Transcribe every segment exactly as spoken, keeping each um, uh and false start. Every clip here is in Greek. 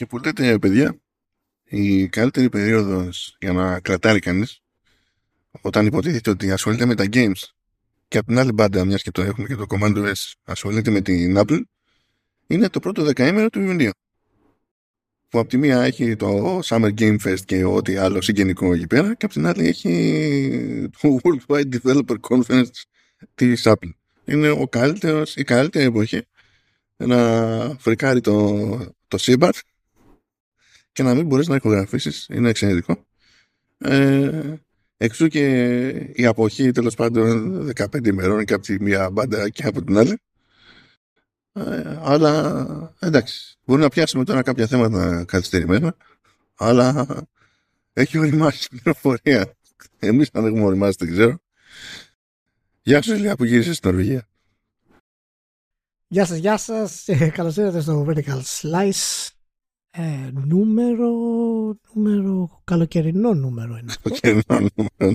Και που λέτε, παιδιά, η καλύτερη περίοδος για να κρατάρει κανείς όταν υποτίθεται ότι ασχολείται με τα games και από την άλλη μπάντα, μιας και το έχουμε και το Commando S, ασχολείται με την Apple, είναι το πρώτο δεκαήμερο του Ιουνίου. Που από τη μία έχει το Summer Game Fest και ό,τι άλλο συγγενικό εκεί πέρα, και από την άλλη έχει το Worldwide Developer Conference της Apple. Είναι ο καλύτερος, η καλύτερη εποχή να φρικάρει το, το σύμπαν και να μην μπορείς να ηχογραφήσεις. Είναι εξαιρετικό. Ε, εξού και η αποχή τέλος πάντων δεκαπέντε ημερών και από τη μία μπάντα και από την άλλη. Ε, αλλά εντάξει, μπορεί να πιάσουμε τώρα κάποια θέματα καθυστερημένα, αλλά έχει οριμάσει την πληροφορία. Εμείς αν έχουμε οριμάσει δεν ξέρω. Γεια σου Ηλία που γύρισες στην Νορβηγία. Γεια σας, γεια σας. Ε, καλώς ήρθατε στο Vertical Slice. Ε, νούμερο, νούμερο, καλοκαιρινό νούμερο είναι αυτό. Καλοκαιρινό νούμερο.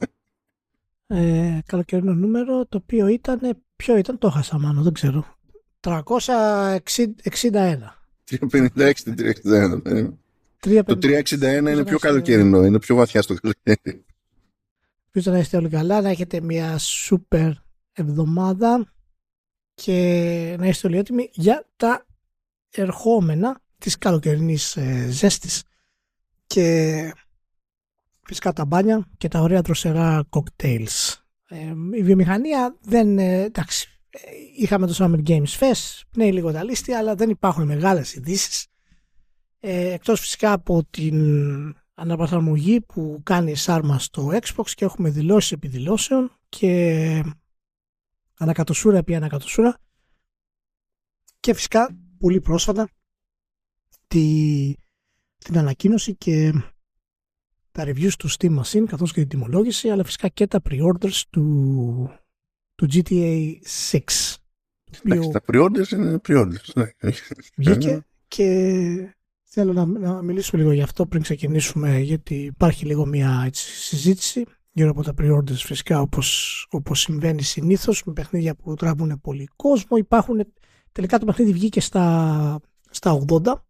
Ε, καλοκαιρινό νούμερο, το οποίο ήταν, ποιο ήταν, το χάσα μάλλον, δεν ξέρω. τριακόσια εξήντα ένα. τριακόσια πενήντα έξι, τριακόσια εξήντα ένα. Το τριακόσια εξήντα ένα είναι πιο καλοκαιρινό, είναι πιο βαθιά στο καλοκαίρι. Ελπίζω να είστε όλοι καλά, να έχετε μια σούπερ εβδομάδα και να είστε όλοι έτοιμοι για τα ερχόμενα της καλοκαιρινής ε, ζέστης και φυσικά τα μπάνια και τα ωραία δροσερά cocktails. Ε, η βιομηχανία δεν, ε, εντάξει, είχαμε το Summer Games Fest, πνέει λίγο τα λίστια, αλλά δεν υπάρχουν μεγάλες ειδήσεις. Ε, εκτός φυσικά από την αναπροσαρμογή που κάνει η Σάρμα στο Xbox και έχουμε δηλώσεις επί δηλώσεων και ανακατοσούρα επί ανακατοσούρα και φυσικά πολύ πρόσφατα τη, την ανακοίνωση και τα reviews του Steam Machine καθώς και την τιμολόγηση, αλλά φυσικά και τα pre-orders του, του τζι τι έι έξι. Εντάξει, τα pre-orders είναι pre-orders. Βγήκε και θέλω να, να μιλήσουμε λίγο γι' αυτό πριν ξεκινήσουμε, γιατί υπάρχει λίγο μια έτσι, συζήτηση γύρω από τα pre-orders φυσικά, όπως, όπως συμβαίνει συνήθως με παιχνίδια που τραβούν πολύ κόσμο. Υπάρχουν, τελικά το παιχνίδι βγήκε στα, στα ογδόντα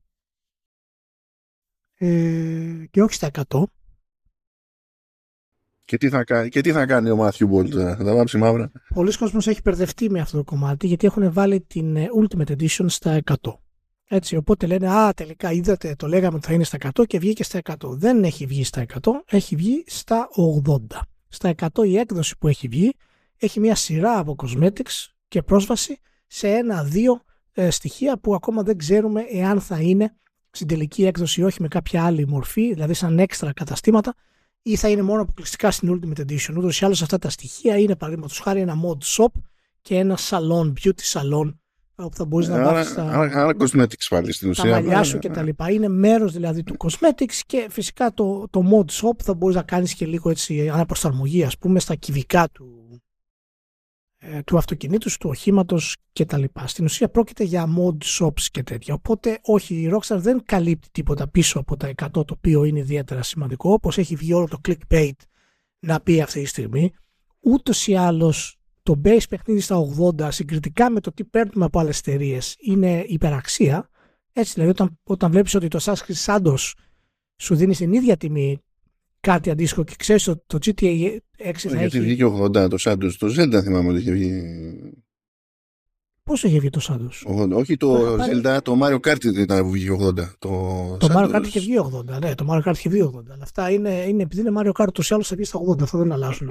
ε, και όχι στα εκατό. Και τι θα κάνει, και τι θα κάνει ο Μάθιου Μπολτ, θα τα βάψει μαύρα. Πολλοί κόσμος έχει μπερδευτεί με αυτό το κομμάτι, γιατί έχουν βάλει την Ultimate Edition στα εκατό. Έτσι, οπότε λένε, α, τελικά είδατε, το λέγαμε ότι θα είναι στα εκατό και βγήκε στα εκατό. Δεν έχει βγει στα εκατό, έχει βγει στα ογδόντα. Στα εκατό η έκδοση που έχει βγει έχει μια σειρά από cosmetics και πρόσβαση σε ένα-δύο ε, στοιχεία που ακόμα δεν ξέρουμε εάν θα είναι στην τελική έκδοση ή όχι με κάποια άλλη μορφή, δηλαδή σαν έξτρα καταστήματα, ή θα είναι μόνο αποκλειστικά στην Ultimate Edition. Ούτως ή άλλως αυτά τα στοιχεία είναι παραδείγματος χάρη ένα mod shop και ένα salon, beauty salon, όπου θα μπορείς να βάφεις τα, άρα cosmetics πάλι στην ουσία, τα μαλλιά σου και τα λοιπά. Είναι μέρος δηλαδή του cosmetics και φυσικά το, το mod shop θα μπορείς να κάνεις και λίγο έτσι αναπροσαρμογή, ας πούμε, στα κυβικά του, ε, του αυτοκινήτου, του οχήματος και τα λοιπά. Στην ουσία πρόκειται για mod shops και τέτοια. Οπότε όχι, η Rockstar δεν καλύπτει τίποτα πίσω από τα εκατό, το οποίο είναι ιδιαίτερα σημαντικό, όπως έχει βγει όλο το clickbait να πει αυτή τη στιγμή. Ούτως ή άλλως το base παιχνίδι στα ογδόντα συγκριτικά με το τι παίρνουμε από άλλες εταιρείες είναι υπεραξία. Έτσι δηλαδή όταν, όταν βλέπεις ότι το Assassin's Shadows σου δίνει στην ίδια τιμή κάτι αντίστοιχο και ξέρεις ότι το τζι τι έι έξι θα γιατί έχει... βγήκε ογδόντα το Shadows, το Zelda θυμάμαι ότι είχε βγει. Πώς είχε βγει το Shadows? ογδόντα. Όχι το Zelda, το Mario Kart ήταν που βγήκε ογδόντα. Το, το Shadows... Mario Kart είχε βγει ογδόντα, ναι, το Mario Kart είχε βγει ογδόντα. Αλλά αυτά είναι, είναι επειδή είναι Mario Kart τους άλλους θα βγει στα ογδόντα, αυτό δεν αλλάζουν.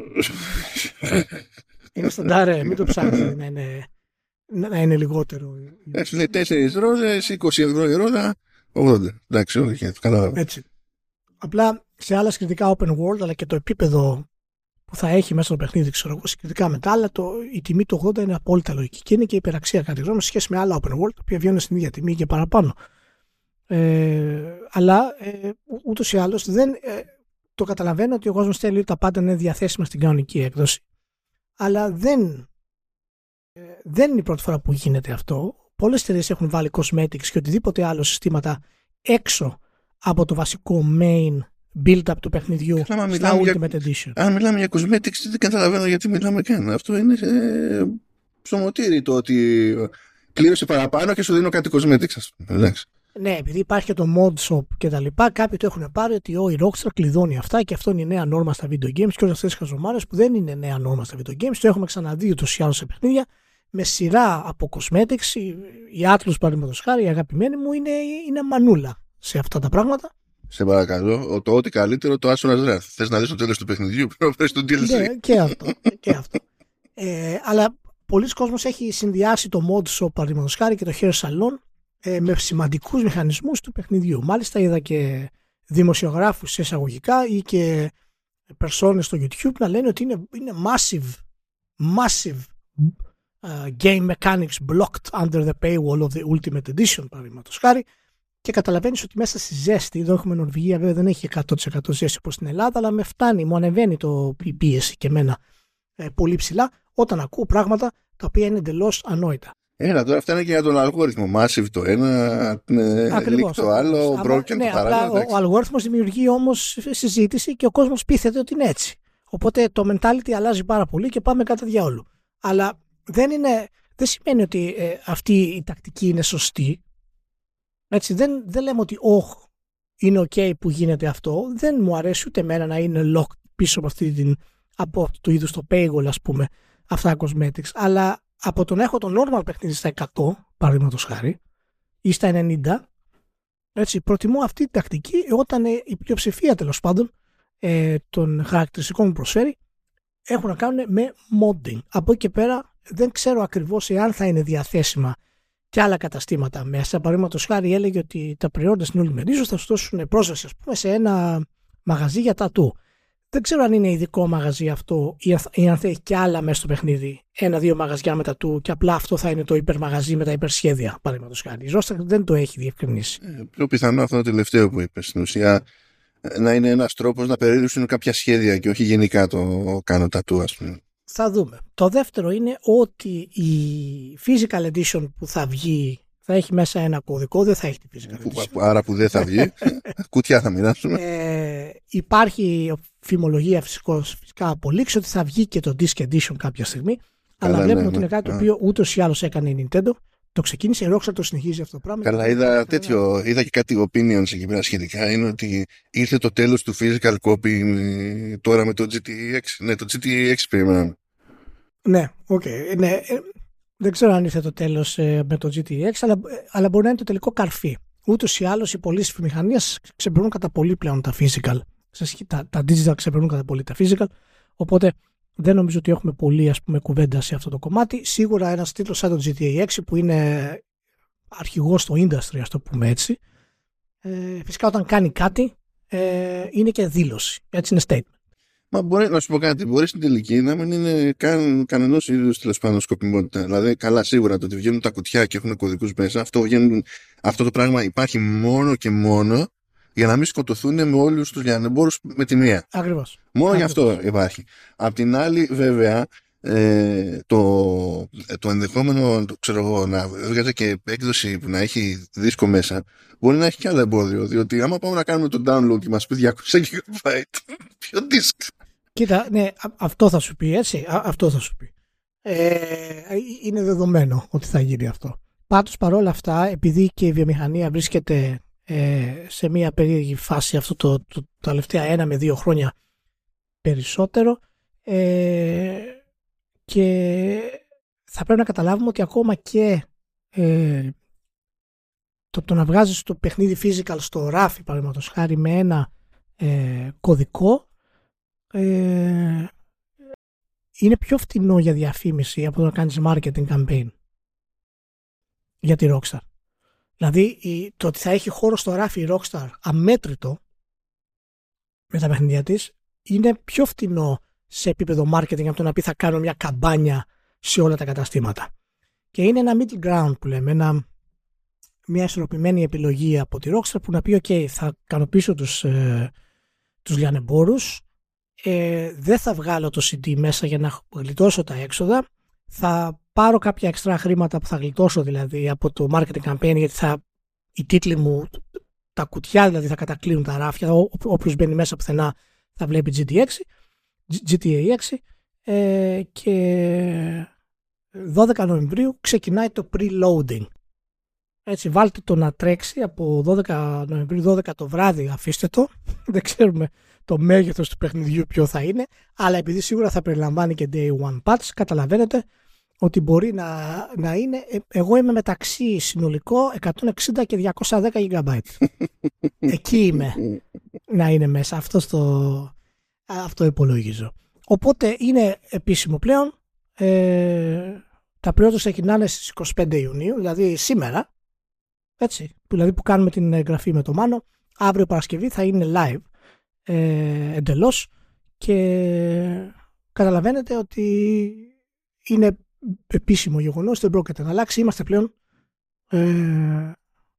Είναι σταντάρε, μην το ψάχνετε να είναι, να είναι λιγότερο. Έτσι λέει τέσσερις ρόδες, είκοσι ευρώ η ρόδα, ογδόντα. Εντάξει, όχι, κατάλαβα. Έτσι. Απλά σε άλλα συγκριτικά open world, αλλά και το επίπεδο που θα έχει μέσα στο παιχνίδι, ξέρω εγώ, συγκριτικά με τα άλλα, το, η τιμή του ογδόντα είναι απόλυτα λογική και είναι και υπεραξία κατά τη γνώμη σε σχέση με άλλα open world, τα οποία βγαίνουν στην ίδια τιμή και παραπάνω. Ε, αλλά ε, ούτως ή άλλως δεν, ε, το καταλαβαίνω ότι ο κόσμος θέλει τα πάντα είναι διαθέσιμα στην κανονική έκδοση. Αλλά δεν, ε, δεν είναι η πρώτη φορά που γίνεται αυτό. Πολλές εταιρείες έχουν βάλει cosmetics και οτιδήποτε άλλο συστήματα έξω από το βασικό main build-up του παιχνιδιού Καλά, στα Ultimate για, Edition. Αν μιλάμε για cosmetics δεν καταλαβαίνω γιατί μιλάμε καν. Αυτό είναι ε, ψωμοτήρι το ότι κλήρωσε παραπάνω και σου δίνω κάτι cosmetics, ας πούμε. Εντάξει. Ναι, επειδή υπάρχει και το mod shop και τα λοιπά, κάποιοι το έχουν πάρει ότι ο, η Rockstar κλειδώνει αυτά και αυτό είναι η νέα νόρμα στα video games και όλες αυτές τις χαζομάρες που δεν είναι νέα νόρμα στα video games. Το έχουμε ξαναδεί ούτως ή άλλως σε παιχνίδια με σειρά από cosmetics. Η, η Atlus, παραδείγματος χάρη, η αγαπημένη μου, είναι, είναι μανούλα σε αυτά τα πράγματα. Σε παρακαλώ, το ό,τι καλύτερο το Asura's Wrath. Θες να δεις το τέλος του παιχνιδιού, πρέπει να βρεις το ντι ελ σι. Ναι, και αυτό. Και αυτό. Ε, αλλά πολλοί κόσμος έχει συνδυάσει το mod shop, παραδείγματος χάρη, και το hair salon ε, με σημαντικούς μηχανισμούς του παιχνιδιού. Μάλιστα είδα και δημοσιογράφους σε εισαγωγικά ή και περσόνες στο YouTube να λένε ότι είναι, είναι massive, massive uh, game mechanics blocked under the paywall of the Ultimate Edition, παραδείγματος χάρη. Και καταλαβαίνεις ότι μέσα στη ζέστη, εδώ έχουμε Νορβηγία, βέβαια δεν έχει εκατό τοις εκατό ζέστη όπως στην Ελλάδα, αλλά με φτάνει, μου ανεβαίνει το η πίεση και εμένα ε, πολύ ψηλά όταν ακούω πράγματα τα οποία είναι εντελώς ανόητα. Έλα, τώρα αυτά είναι και για τον αλγόριθμο. Massive το ένα, leak το άλλο, broken ναι, το παράλληλο. Ο, ο αλγόριθμος δημιουργεί όμως συζήτηση και ο κόσμος πείθεται ότι είναι έτσι. Οπότε το mentality αλλάζει πάρα πολύ και πάμε κατά διαόλου. Αλλά δεν, είναι, δεν σημαίνει ότι ε, αυτή η τακτική είναι σωστή. Έτσι, δεν, δεν λέμε ότι όχ, είναι ok που γίνεται αυτό. Δεν μου αρέσει ούτε εμένα να είναι locked πίσω από αυτή την, από του είδους το paywall, ας πούμε, αυτά τα cosmetics. Αλλά από το να έχω το normal παιχνίδι στα εκατό, παραδείγματος χάρη, ή στα ενενήντα, έτσι, προτιμώ αυτή την τακτική όταν η πλειοψηφία, τέλος πάντων, ε, των χαρακτηριστικών που προσφέρει έχουν να κάνουν με modding. Από εκεί και πέρα δεν ξέρω ακριβώς εάν θα είναι διαθέσιμα και άλλα καταστήματα μέσα. Παραδείγματος χάρη έλεγε ότι τα προϊόντα στην Ultimate Edition θα σου δώσουν πρόσβαση, ας πούμε, σε ένα μαγαζί για τατού. Δεν ξέρω αν είναι ειδικό μαγαζί αυτό ή αν θα έχει και άλλα μέσα στο παιχνίδι. Ένα-δύο μαγαζιά με τατού και απλά αυτό θα είναι το υπερμαγαζί με τα υπερσχέδια, παραδείγματος χάρη. Η Rockstar δεν το έχει διευκρινίσει. Ε, πιο πιθανό αυτό το τελευταίο που είπες. Στην ουσία να είναι ένας τρόπος να περίληψουν κάποια σχέδια και όχι γενικά το κάνω τατού, ας πούμε. Θα δούμε. Το δεύτερο είναι ότι η Physical Edition που θα βγει θα έχει μέσα ένα κωδικό, δεν θα έχει τη Physical Edition. Άρα που δεν θα βγει, κουτιά θα μοιράσουμε. Ε, υπάρχει φημολογία φυσικός, φυσικά απολύξει ότι θα βγει και το Disc Edition κάποια στιγμή. Καλά, αλλά βλέπουμε ναι, ότι είναι ναι, κάτι ναι. το οποίο ούτως ή άλλως έκανε η Nintendo. Το ξεκίνησε, η Rockstar το συνεχίζει αυτό το πράγμα. Καλά, είδα τέτοιο, είδα και κάτι opinions εκεί πέρα σχετικά. Είναι ότι ήρθε το τέλος του physical copy τώρα με το τζι τι εξ. Ναι, το τζι τι εξ περιμέναμε. Ναι, οκ. Okay. Ναι, ε, δεν ξέρω αν ήρθε το τέλος ε, με το τζι τι εξ, αλλά, ε, αλλά μπορεί να είναι το τελικό καρφί. Ούτως ή άλλως οι πωλήσεις βιομηχανίας ξεπερνούν κατά πολύ πλέον τα physical. Τα, τα digital ξεπερνούν κατά πολύ τα physical. Οπότε δεν νομίζω ότι έχουμε πολύ, ας πούμε, κουβέντα σε αυτό το κομμάτι. Σίγουρα ένας τίτλος σαν το τζι τι έι έξι που είναι αρχηγός στο industry, ας το πούμε έτσι. Ε, φυσικά όταν κάνει κάτι ε, είναι και δήλωση. Έτσι είναι statement. Μα μπορεί να σου πω κάτι, μπορεί στην τελική να μην είναι καν κανενός είδους τέλος πάντων σκοπιμότητα. Δηλαδή, καλά, σίγουρα το ότι βγαίνουν τα κουτιά και έχουν κωδικούς μέσα, αυτό, βγαίνουν, αυτό το πράγμα υπάρχει μόνο και μόνο για να μην σκοτωθούν με όλους τους λιανεμπόρους με τη μία. Ακριβώς. Μόνο Ακριβώς. γι' αυτό υπάρχει. Απ' την άλλη, βέβαια, ε, το, το ενδεχόμενο, το, ξέρω εγώ, να βγάζει και έκδοση που να έχει δίσκο μέσα, μπορεί να έχει και άλλο εμπόδιο. Διότι άμα πάμε να κάνουμε το download και μας πει διακόσια γιγαμπάιτ, ποιο disk. Κοίτα, ναι, αυτό θα σου πει, έτσι. Α, αυτό θα σου πει. Ε, είναι δεδομένο ότι θα γίνει αυτό. Πάντως, παρόλα αυτά, επειδή και η βιομηχανία βρίσκεται ε, σε μια περίεργη φάση αυτό το, το, το τελευταία ένα με δύο χρόνια περισσότερο, ε, και θα πρέπει να καταλάβουμε ότι ακόμα και ε, το, το να βγάζεις το παιχνίδι physical στο ράφι, παραδείγματος χάρη, με ένα ε, κωδικό, ε, είναι πιο φτηνό για διαφήμιση από το να κάνεις marketing campaign για τη Rockstar. Δηλαδή η, το ότι θα έχει χώρο στο ράφι η Rockstar αμέτρητο με τα παιχνίδια της είναι πιο φτηνό σε επίπεδο marketing από το να πει θα κάνω μια καμπάνια σε όλα τα καταστήματα. Και είναι ένα middle ground που λέμε, ένα, μια ισορροπημένη επιλογή από τη Rockstar που να πει ok, θα ικανοποιήσω τους, ε, τους λιανεμπόρους, ε, δεν θα βγάλω το σι ντι μέσα για να γλιτώσω τα έξοδα, θα πάρω κάποια εξτρά χρήματα που θα γλιτώσω δηλαδή από το marketing campaign, γιατί θα, οι τίτλοι μου, τα κουτιά δηλαδή θα κατακλείσουν τα ράφια, ό, όποιος μπαίνει μέσα πουθενά θα βλέπει τζι τι έξι, τζι τι έι έξι, ε, και δώδεκα Νοεμβρίου ξεκινάει το pre-loading. Έτσι, βάλτε το να τρέξει από δώδεκα Νοεμβρίου, δώδεκα το βράδυ, αφήστε το. Δεν ξέρουμε το μέγεθος του παιχνιδιού ποιο θα είναι, αλλά επειδή σίγουρα θα περιλαμβάνει και day one patch, καταλαβαίνετε ότι μπορεί να, να είναι, εγώ είμαι μεταξύ συνολικό εκατόν εξήντα και διακόσια δέκα τζι μπι. Εκεί είμαι να είναι μέσα, αυτό, στο, αυτό υπολογίζω. Οπότε είναι επίσημο πλέον, ε, τα pre-orders ξεκινάνε στις είκοσι πέντε Ιουνίου, δηλαδή σήμερα, έτσι, δηλαδή που κάνουμε την εγγραφή με το Μάνο, αύριο Παρασκευή θα είναι live ε, εντελώς και καταλαβαίνετε ότι είναι επίσημο γεγονός, δεν πρόκειται να αλλάξει, είμαστε πλέον ε,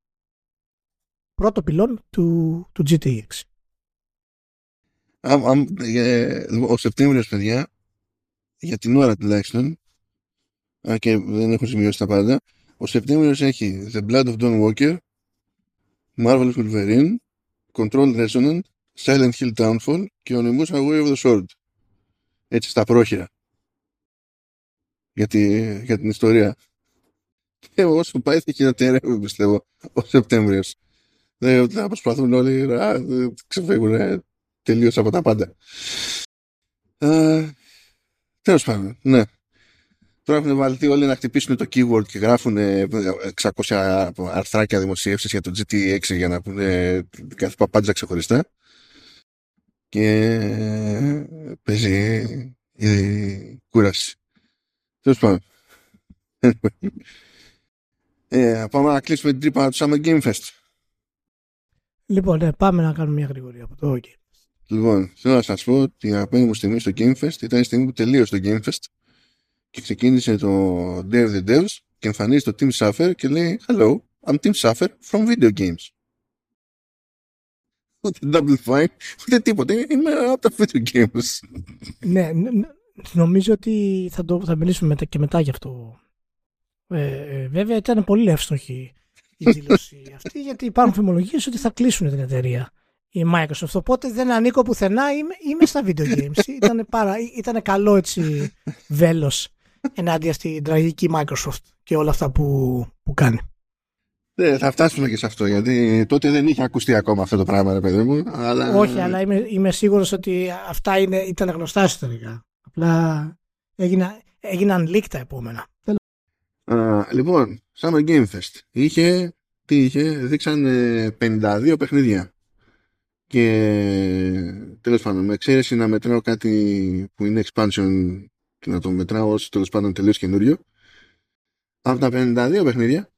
πρώτο πυλόν του, του τζι τι εξ. Αμ, αμ, ε, ο Σεπτέμβριος, παιδιά, για την ώρα τουλάχιστον, α, και δεν έχω σημειώσει τα πάντα, ο Σεπτέμβριος έχει The Blood of Dawn Walker, Marvelous Wolverine, Control Resonant, Silent Hill Downfall και Onimusha Way of the Sword. Έτσι στα πρόχειρα. Για, τη, για την ιστορία. Και όσο πάει θα χειροτερεύει, πιστεύω, ο Σεπτέμβριος. Δεν θα προσπαθούν όλοι να ξεφύγουν τελείως από τα πάντα. Ε, τέλος πάντων, ναι. Τώρα έχουν βάλει όλοι να χτυπήσουν το keyword και γράφουν εξακόσια αρθράκια δημοσίευσης για το τζι τι εξ για να πούνε κάθε παπάντζα ξεχωριστά. Και παίζει η κούραση. Τέλος πάντων. ε, πάμε να κλείσουμε την τρύπα του Summer Game Fest. Λοιπόν, ναι, πάμε να κάνουμε μια γρήγορη από το Game. Λοιπόν, θέλω να σας πω ότι η αγαπημένη μου στιγμή στο Game Fest ήταν η στιγμή που τελείωσε το Game Fest και ξεκίνησε το Dare the Devs και εμφανίζει το Tim Schafer και λέει Hello, I'm Tim Schafer from video games. Ούτε Double Fine, ούτε τίποτα. Είμαι από τα video games. Ναι, νομίζω ότι θα, το, θα μιλήσουμε μετά και μετά γι' αυτό. Ε, βέβαια ήταν πολύ εύστοχη η δήλωση αυτή, γιατί υπάρχουν φημολογίες ότι θα κλείσουν την εταιρεία η Microsoft. Οπότε δεν ανήκω πουθενά, είμαι, είμαι στα video games. Ήταν, πάρα, ήταν καλό έτσι βέλος ενάντια στην τραγική Microsoft και όλα αυτά που, που κάνει. Ναι, θα φτάσουμε και σε αυτό, γιατί τότε δεν είχε ακουστεί ακόμα αυτό το πράγμα, ρε παιδί μου. Αλλά... Όχι, αλλά είμαι, είμαι σίγουρος ότι αυτά είναι, ήταν γνωστά ιστορικά. Απλά έγινα, έγιναν leak τα επόμενα. Uh, λοιπόν, Summer Game Fest. Είχε, τι είχε, δείξαν ε, πενήντα δύο παιχνίδια. Και τέλος πάντων, με εξαίρεση να μετράω κάτι που είναι expansion και να το μετράω ως τέλος πάντων τελείως καινούριο. Από τα πενήντα δύο παιχνίδια,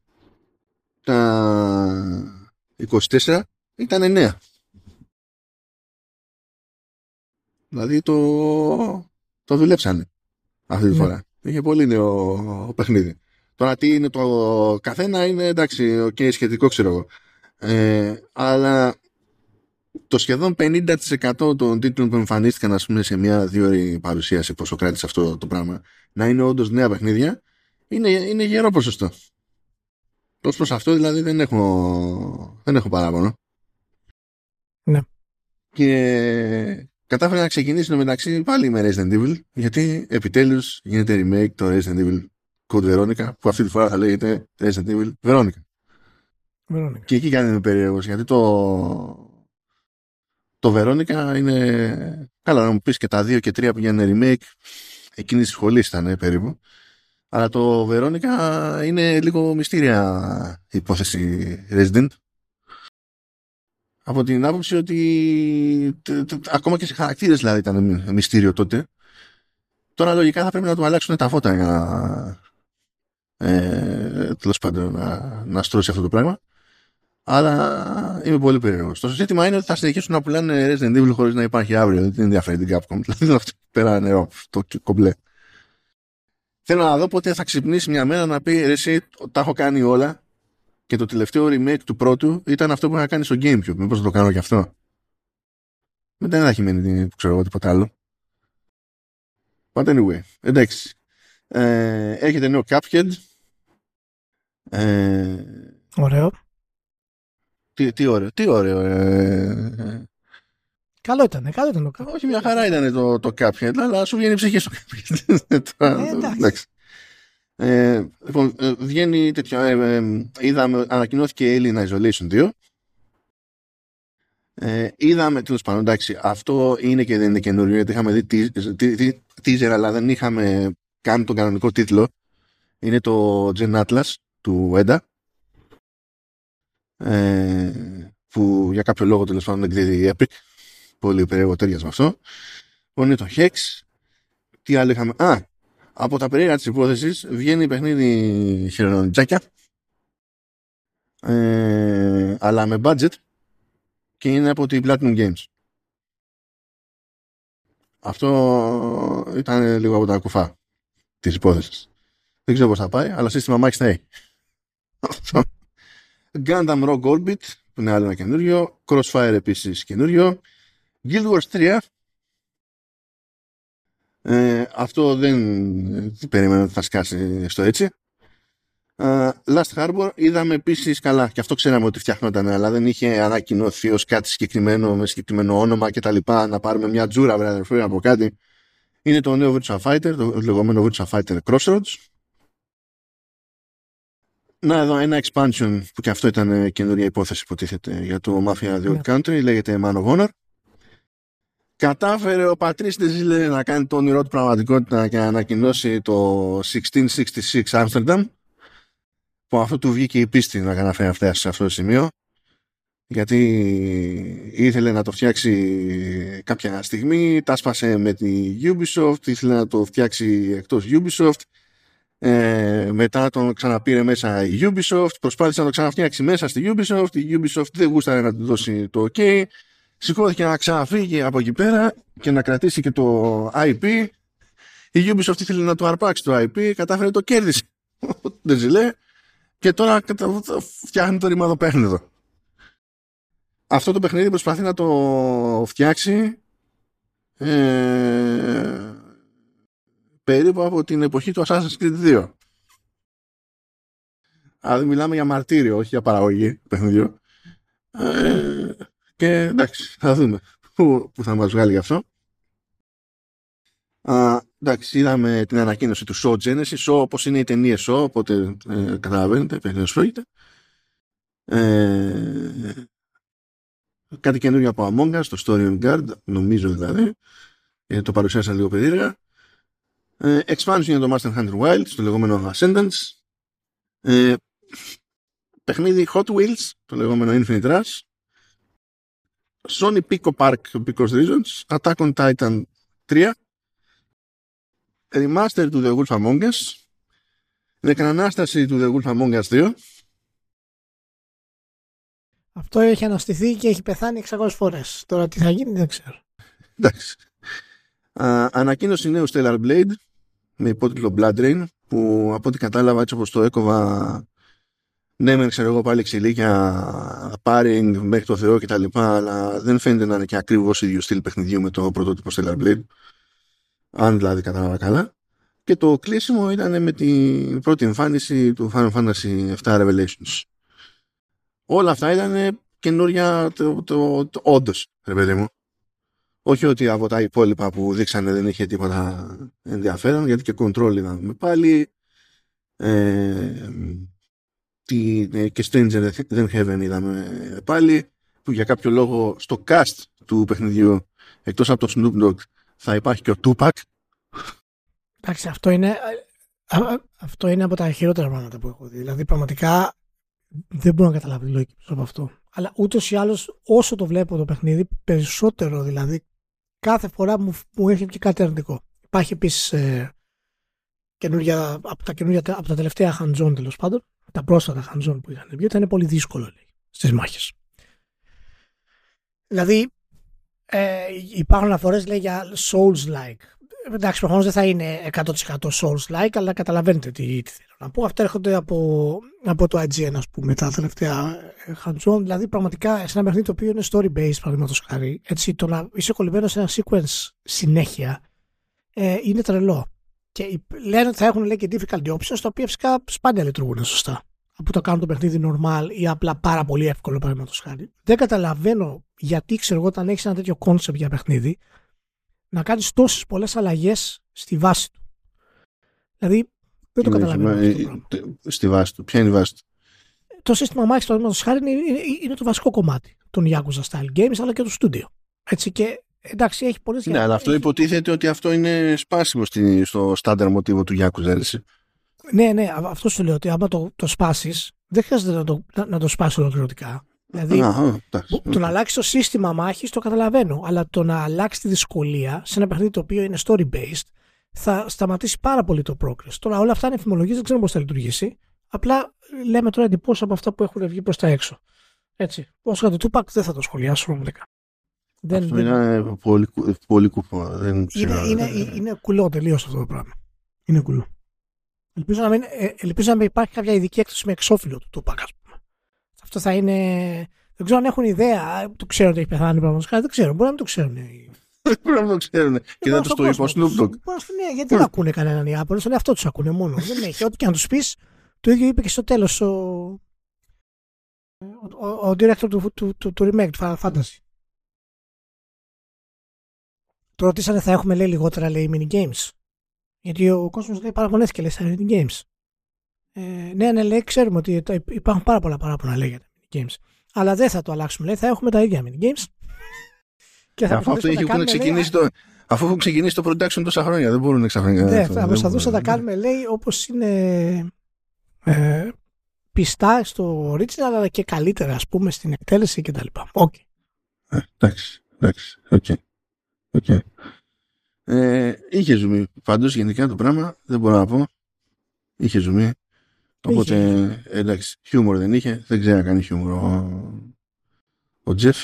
τα είκοσι τέσσερα ήταν εννέα. Δηλαδή το, το δουλέψανε αυτή τη φορά. Yeah. Είχε πολύ νέο παιχνίδι. Τώρα τι είναι το καθένα είναι εντάξει, okay, σχετικό ξέρω εγώ. Ε, αλλά το σχεδόν πενήντα τοις εκατό των τίτλων που εμφανίστηκαν ας πούμε, σε μια δύο ώρη παρουσίαση, πόσο κράτησε αυτό το πράγμα, να είναι όντως νέα παιχνίδια, είναι, είναι γερό ποσοστό. Ως προς αυτό δηλαδή δεν έχω, δεν έχω παράπονο. Ναι. Και κατάφερε να ξεκινήσει μεταξύ πάλι με Resident Evil, γιατί επιτέλους γίνεται remake το Resident Evil Code Veronica, που αυτή τη φορά θα λέγεται Resident Evil Veronica. Veronica. Και εκεί κάνει με περίεργος, γιατί το το Veronica είναι καλά να μου πεις και τα δύο και τρία που γίνανε remake εκείνης της σχολής ήταν ε, περίπου, αλλά το Veronica είναι λίγο μυστήρια υπόθεση Resident, από την άποψη ότι τε, τε, ακόμα και σε χαρακτήρες δηλαδή ήταν μυστήριο τότε. Τώρα λογικά θα πρέπει να του αλλάξουν τα φώτα για να ε, τέλος πάντων να, να στρώσει αυτό το πράγμα. Αλλά είμαι πολύ περίεργος. Το ζήτημα είναι ότι θα συνεχίσουν να πουλάνε Resident Evil χωρίς να υπάρχει αύριο. Δεν ενδιαφέρει την Capcom. Δηλαδή αυτό πέρα νερό, το κομπλέ. Θέλω να δω πότε θα ξυπνήσει μια μέρα να πει ρε εσύ, τα έχω κάνει όλα και το τελευταίο remake του πρώτου ήταν αυτό που είχα κάνει στο Gamecube. Μήπως θα το κάνω και αυτό. Μετά δεν θα έχει μείνει ξέρω εγώ τίποτα άλλο. But anyway, εντάξει. Ε, έχετε νέο Cuphead. Ε, Ωραίο. Τι, τι ωραίο, τι ωραίο. Ε, καλό ήταν, καλό ήταν το Cuphead. Όχι, μια χαρά ήταν το, το Cuphead, αλλά σου βγαίνει η ψυχή στο Cuphead. ε, εντάξει. Ε, λοιπόν, ε, βγαίνει τέτοιο. Ε, ε, είδαμε, ανακοινώθηκε Alien Isolation δύο. Ε, είδαμε, τέλος πάντων, εντάξει, αυτό είναι και δεν είναι καινούριο, γιατί είχαμε δει teaser, αλλά δεν είχαμε κάνει τον κανονικό τίτλο. Είναι το Gen Atlas του Eda, ε, που για κάποιο λόγο τέλος πάντων εκδίδει Epic. Πολύ περίεργο τέριασμα αυτό. Είναι το Hex. Τι άλλο είχαμε? Α, από τα περίεργα της υπόθεσης βγαίνει παιχνίδι χειρονιτζάκια, ε, αλλά με budget, και είναι από την Platinum Games. Αυτό ήταν λίγο από τα κουφά της υπόθεσης. Δεν ξέρω πώς θα πάει, αλλά σύστημα μάχης θα έχει. Gundam Rogue Orbit, που είναι άλλο ένα καινούριο. Crossfire επίσης καινούριο. Guild Wars τρία. Ε, αυτό δεν περίμενα ότι θα σκάσει στο έτσι. Uh, Last Harbor είδαμε επίσης, καλά, και αυτό ξέραμε ότι φτιάχνονταν, αλλά δεν είχε ανακοινωθεί ως κάτι συγκεκριμένο με συγκεκριμένο όνομα και τα λοιπά, να πάρουμε μια τζούρα βρε, από κάτι. Είναι το νέο Virtua Fighter, το λεγόμενο Virtua Fighter Crossroads. Να εδώ ένα expansion που και αυτό ήταν καινούρια υπόθεση υποτίθεται για το Mafia The Old Country, λέγεται Man of Honor. Κατάφερε ο Πατρίς Τεζίλε να κάνει το όνειρό του πραγματικότητα και να ανακοινώσει το δεκαέξι εξήντα έξι Amsterdam, που αυτό του βγήκε η πίστη να καταφέρει να φτάσει σε αυτό το σημείο, γιατί ήθελε να το φτιάξει κάποια στιγμή, τα σπάσε με τη Ubisoft, ήθελε να το φτιάξει εκτός Ubisoft, ε, μετά τον ξαναπήρε μέσα η Ubisoft, προσπάθησε να το ξαναφτιάξει μέσα στη Ubisoft, η Ubisoft δεν γούσταρε να του δώσει το OK, σηκώθηκε να ξαναφύγει από εκεί πέρα και να κρατήσει και το άι πι. Η Ubisoft ήθελε να το αρπάξει το άι πι, κατάφερε το κέρδισε. Δεν ζηλέ. Και τώρα φτιάχνει το ρημαδοπέχνιδο. Αυτό το παιχνίδι προσπαθεί να το φτιάξει ε, περίπου από την εποχή του Assassin's Creed δύο. Δηλαδή μιλάμε για μαρτύριο, όχι για παραγωγή παιχνιδιού. Ε, και εντάξει, θα δούμε που, που θα μας βγάλει γι' αυτό. Α, εντάξει, είδαμε την ανακοίνωση του Show Genesis, Show όπως είναι οι ταινίες Show, οπότε ε, καταλαβαίνετε περί πρόκειται. Ε, κάτι καινούργιο από Among Us, το Story on Guard, νομίζω δηλαδή, ε, το παρουσιάσα λίγο περίεργα. Ε, expansion για το Monster Hunter Wilds, το λεγόμενο Ascendance. Ε, παιχνίδι Hot Wheels, το λεγόμενο Infinite Rush. Sony Pico Park, Picos Reasons, Attack on Titan τρία. Remaster του The Wolf Among Us, δεκανάσταση του The Wolf Among Us δύο. Αυτό έχει αναστηθεί και έχει πεθάνει εξακόσιες φορές. Τώρα τι θα γίνει δεν ξέρω. Εντάξει. Α, ανακοίνωση νέου Stellar Blade με υπότιτλο Blood Rain, που από ό,τι κατάλαβα, έτσι όπως το έκοβα, ναι μεν ξέρω εγώ πάλι ξυλίκια, πάρινγκ μέχρι το Θεό κτλ, αλλά δεν φαίνεται να είναι και ακριβώς ίδιο στυλ παιχνιδιού με το πρωτότυπο Stellar Blade, αν δηλαδή κατάλαβα καλά. Και το κλείσιμο ήταν με την πρώτη εμφάνιση του Final Fantasy επτά Revelations. Όλα αυτά ήταν καινούρια, το, το, το, όντως, ρε παιδί μου. Όχι ότι από τα υπόλοιπα που δείξανε δεν είχε τίποτα ενδιαφέρον, γιατί και Control είδαμε πάλι, ε, τι, και Stranger Than Heaven είδαμε πάλι, που για κάποιο λόγο στο cast του παιχνιδιού, εκτός από το Snoop Dogg, θα υπάρχει και ο Tupac. Εντάξει, αυτό είναι, αυτό είναι από τα χειρότερα πράγματα που έχω δει. Δηλαδή, πραγματικά δεν μπορώ να καταλάβω τη λογική από αυτό. Αλλά ούτως ή άλλως, όσο το βλέπω το παιχνίδι, περισσότερο δηλαδή, κάθε φορά μου, μου έρχεται και κάτι αρνητικό. Υπάρχει επίσης ε, καινούργια, από τα, καινούργια, από τα τελευταία hands-on τέλος πάντων, τα πρόσφατα hands-on που είχαν βγει, ήταν πολύ δύσκολο λέει, στις μάχες. Δηλαδή, ε, υπάρχουν αναφορές λέει για Souls-like. Εντάξει, προφανώς δεν θα είναι εκατό τοις εκατό Souls-like, αλλά καταλαβαίνετε τι, τι θέλω να πω. Αυτά έρχονται από, από το άι τζι εν, ας πούμε, τα τελευταία hands-on. Δηλαδή, πραγματικά, σε ένα παιχνίδι το οποίο είναι story-based, παραδείγματος χάρη, έτσι, το να είσαι κολλημένο σε ένα sequence συνέχεια ε, είναι τρελό. Και λένε ότι θα έχουν λέει, και difficulty options, τα οποία φυσικά σπάνια λειτουργούν σωστά. Που το κάνουν το παιχνίδι normal ή απλά πάρα πολύ εύκολο, παραδείγματος χάρη. Δεν καταλαβαίνω γιατί, ξέρω εγώ, όταν έχεις ένα τέτοιο concept για παιχνίδι, να κάνεις τόσες πολλές αλλαγές στη βάση του. Δηλαδή, Δεν το καταλαβαίνω αυτό το πράγμα. Στη βάση του. Ποια είναι η βάση του? Το σύστημα μάχης, παραδείγματος χάρη, είναι, είναι, είναι το βασικό κομμάτι των Yakuza Style Games, αλλά και του στούντιο. Έτσι, και εντάξει, έχει πολλές... Ναι, αλλά αυτό έχει... υποτίθεται ότι αυτό είναι σπάσιμο στη, στο στάνταρ μοτίβο του Yakuza, έτσι. Ναι, ναι, αυτό σου λέω, ότι άμα το, το σπάσεις, δεν χρειάζεται να το, να, να το σπάσεις ολοκληρωτικά. Δηλαδή, ah, oh, το να αλλάξει το σύστημα μάχης το καταλαβαίνω, αλλά το να αλλάξει τη δυσκολία σε ένα παιχνίδι το οποίο είναι story-based θα σταματήσει πάρα πολύ το progress. Τώρα όλα αυτά είναι εφημολογίες, δεν ξέρω πώς θα λειτουργήσει. Απλά λέμε τώρα εντυπώσεις από αυτά που έχουν βγει προς τα έξω. Έτσι. Όσο για το Tupac δεν θα το σχολιάσω πραγματικά. Δεν, αυτό δεν... είναι πολύ, πολύ κουφό. Δεν είναι, είναι, είναι, είναι κουλό τελείως αυτό το πράγμα. Είναι κουλό. Ελπίζω να μην, ελπίζω να μην υπάρχει κάποια ειδική έκδοση με εξώφυλλο του Tupac, ας πούμε. Αυτό θα είναι... Δεν ξέρω αν έχουν ιδέα. Το ξέρουν ότι έχει πεθάνει πραγματικά. Δεν ξέρω. Μπορεί να μην το ξέρουν. Μπορεί να μην το ξέρουν. Και δεν του το είπε ο Snoop Dogg. Γιατί δεν ακούνε κανέναν οι Ιάπωνες. Στον εαυτό του ακούνε μόνο. Δεν έχει. Ό,τι και αν του πει. Το ίδιο είπε και στο τέλος ο, ο, ο, ο director του, του, του, του remake του Final Fantasy. Το ρωτήσανε, θα έχουμε λέει λιγότερα λέει mini games. Γιατί ο κόσμος λέει παραπονέθηκε λέει στα mini games. Ε, ναι, ναι, λέει, ξέρουμε ότι υπάρχουν πάρα πολλά παράπονα λέει για τα mini games. Αλλά δεν θα το αλλάξουμε, λέει, θα έχουμε τα ίδια mini games. Και θα αφού, έχουν κάνουμε, ξεκινήσει λέει, το, αφού έχουν ξεκινήσει το production τόσα χρόνια, δεν μπορούν ξαφνικά. Ναι, θα προσπαθούσα να τα κάνουμε, λέει, όπως είναι ε, πιστά στο original, αλλά και καλύτερα, ας πούμε, στην εκτέλεση κτλ. Οκ. Okay. Ε, εντάξει, εντάξει, οκ. Okay. Okay. Ε, είχε ζουμί. Πάντως, γενικά το πράγμα, δεν μπορώ να πω. Είχε ζουμί. Οπότε, είχε. Εντάξει, χιούμορ δεν είχε. Δεν ξέρει να κάνει χιούμορ ο, ο Τζεφ.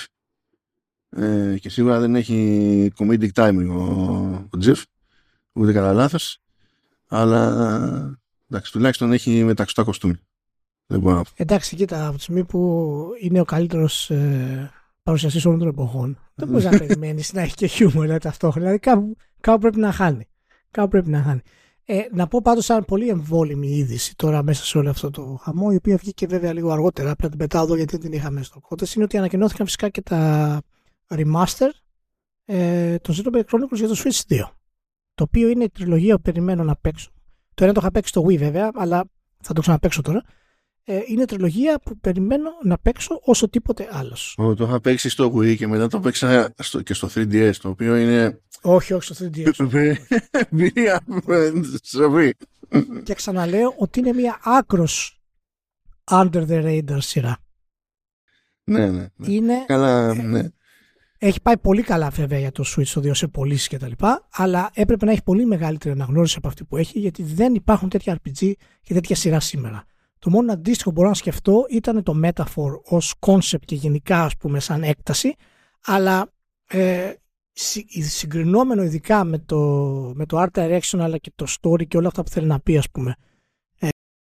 Ε, και σίγουρα δεν έχει comedic timing ο, ο Τζεφ. Ούτε κατά λάθος. Αλλά, εντάξει, τουλάχιστον έχει μεταξωτά κοστούμι. Δεν μπορώ να πω. Εντάξει, κοίτα, από τη στιγμή που είναι ο καλύτερος ε, παρουσιαστής όλων των εποχών, δεν μπορεί να περιμένει να έχει και χιούμορ ταυτόχρονα. Δηλαδή, κάπου, κάπου πρέπει να χάνει. Κάπου πρέπει να χάνει. Ε, να πω πάντως σαν πολύ εμβόλυμη είδηση τώρα μέσα σε όλο αυτό το χαμό, η οποία βγήκε βέβαια λίγο αργότερα, απλά την πετάω εδώ γιατί δεν την είχαμε στο κότες, είναι ότι ανακοινώθηκαν φυσικά και τα remaster ε, των Xenoblade Chronicles για το Switch δύο. Το οποίο είναι η τριλογία που περιμένω να παίξω. Το ένα το είχα παίξει στο Wii βέβαια, αλλά θα το ξαναπαίξω τώρα. Ε, είναι τριλογία που περιμένω να παίξω όσο τίποτε άλλος. Oh, το είχα παίξει στο Wii και μετά το παίξα στο, και στο θρι ντι ες, το οποίο είναι... Όχι, όχι στο θρι ντι ες. Εμπειρία σοβή. Και ξαναλέω ότι είναι μια άκρος under the radar σειρά. Ναι, ναι. ναι. Είναι... Καλά, ναι. Έχει πάει πολύ καλά βέβαια για το Switch το δύο σε πωλήσεις και τα λοιπά, αλλά έπρεπε να έχει πολύ μεγαλύτερη αναγνώριση από αυτή που έχει, γιατί δεν υπάρχουν τέτοια αρ πι τζι και τέτοια σειρά σήμερα. Το μόνο αντίστοιχο μπορώ να σκεφτώ ήταν το Metaphor ως concept και γενικά, ας πούμε, σαν έκταση, αλλά ε, συγκρινόμενο ειδικά με το, με το art direction αλλά και το story και όλα αυτά που θέλει να πει, ας πούμε, ε,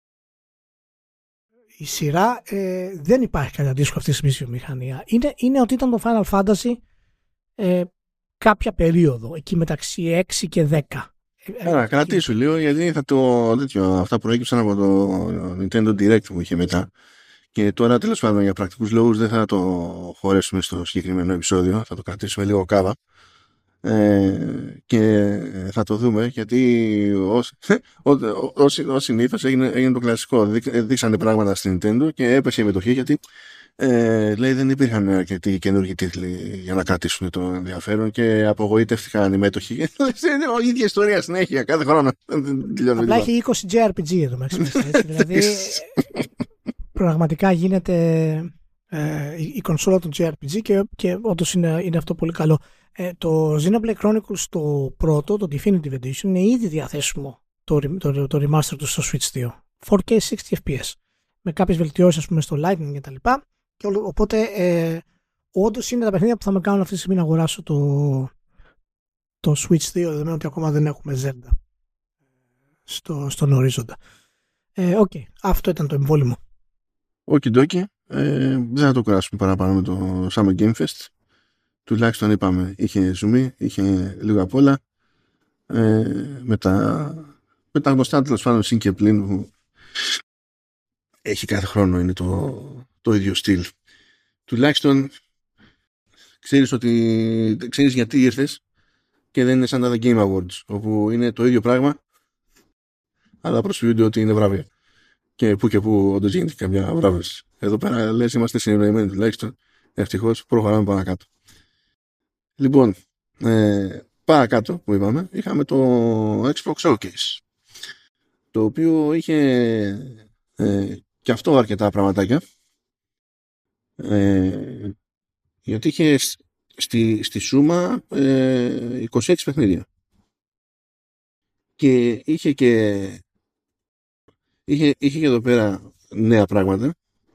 η σειρά ε, δεν υπάρχει κάτι αντίστοιχο αυτή τη στιγμή στη βιομηχανία. Είναι, είναι ότι ήταν το Final Fantasy ε, κάποια περίοδο, εκεί μεταξύ έξι και δέκα. Άρα, κρατήσου λίγο, γιατί θα το, τέτοιο, αυτά προέκυψαν από το Nintendo Direct που είχε μετά. Και τώρα, τέλος πάντων, για πρακτικούς λόγους δεν θα το χωρέσουμε στο συγκεκριμένο επεισόδιο. Θα το κρατήσουμε λίγο κάβα. Ε, και θα το δούμε, γιατί ως συνήθως έγινε, έγινε το κλασικό. Δείξανε πράγματα στην Nintendo και έπεσε η μετοχή, γιατί Ε, λέει δεν υπήρχαν αρκετοί καινούργιοι τίτλοι για να κρατήσουν το ενδιαφέρον και απογοήτευτηκαν οι μέτοχοι. Είναι η ίδια ιστορία συνέχεια κάθε χρόνο. Απλά έχει είκοσι τζέι αρ πι τζι εδώ μέσα. Δηλαδή πραγματικά γίνεται ε, η κονσόλα του τζέι αρ πι τζι και, και όντως είναι, είναι αυτό πολύ καλό. Ε, το Xenoblade Chronicles το πρώτο, το Definitive Edition, είναι ήδη διαθέσιμο το, το, το remaster του στο Switch δύο. φορ κέι εξήντα εφ πι ες με κάποιες βελτιώσεις, ας πούμε, στο Lightning και τα λοιπά. Και όλο, οπότε ε, όντως είναι τα παιχνίδια που θα με κάνουν αυτή τη στιγμή να αγοράσω το, το Switch δύο, δεδομένου ότι ακόμα δεν έχουμε Zelda στο, στον ορίζοντα. Ε, okay, αυτό ήταν το εμβόλυμο. Οκι ντόκι. Ε, δεν θα το κουράσουμε παραπάνω με το Summer Game Fest. Τουλάχιστον είπαμε, είχε ζουμί, είχε λίγο απ' όλα. Ε, με, τα, με τα γνωστά τέλος πάντων συν και πλήν που έχει κάθε χρόνο, είναι το, το ίδιο στυλ. Τουλάχιστον ξέρεις ότι ξέρεις γιατί ήρθες και δεν είναι σαν τα The Game Awards, όπου είναι το ίδιο πράγμα αλλά προσφύγονται ότι είναι βραβεία. Και που και που όντως γίνεται καμιά βράβευση. Εδώ πέρα λες είμαστε συνεννοημένοι τουλάχιστον. Ευτυχώς προχωράμε παρακάτω. Λοιπόν, ε, παρακάτω που είπαμε, είχαμε το Xbox Showcase, το οποίο είχε ε, και αυτό αρκετά πραγματάκια. Ε, γιατί είχε στη, στη σούμα ε, είκοσι έξι παιχνίδια. Και είχε και είχε, είχε και εδώ πέρα νέα πράγματα.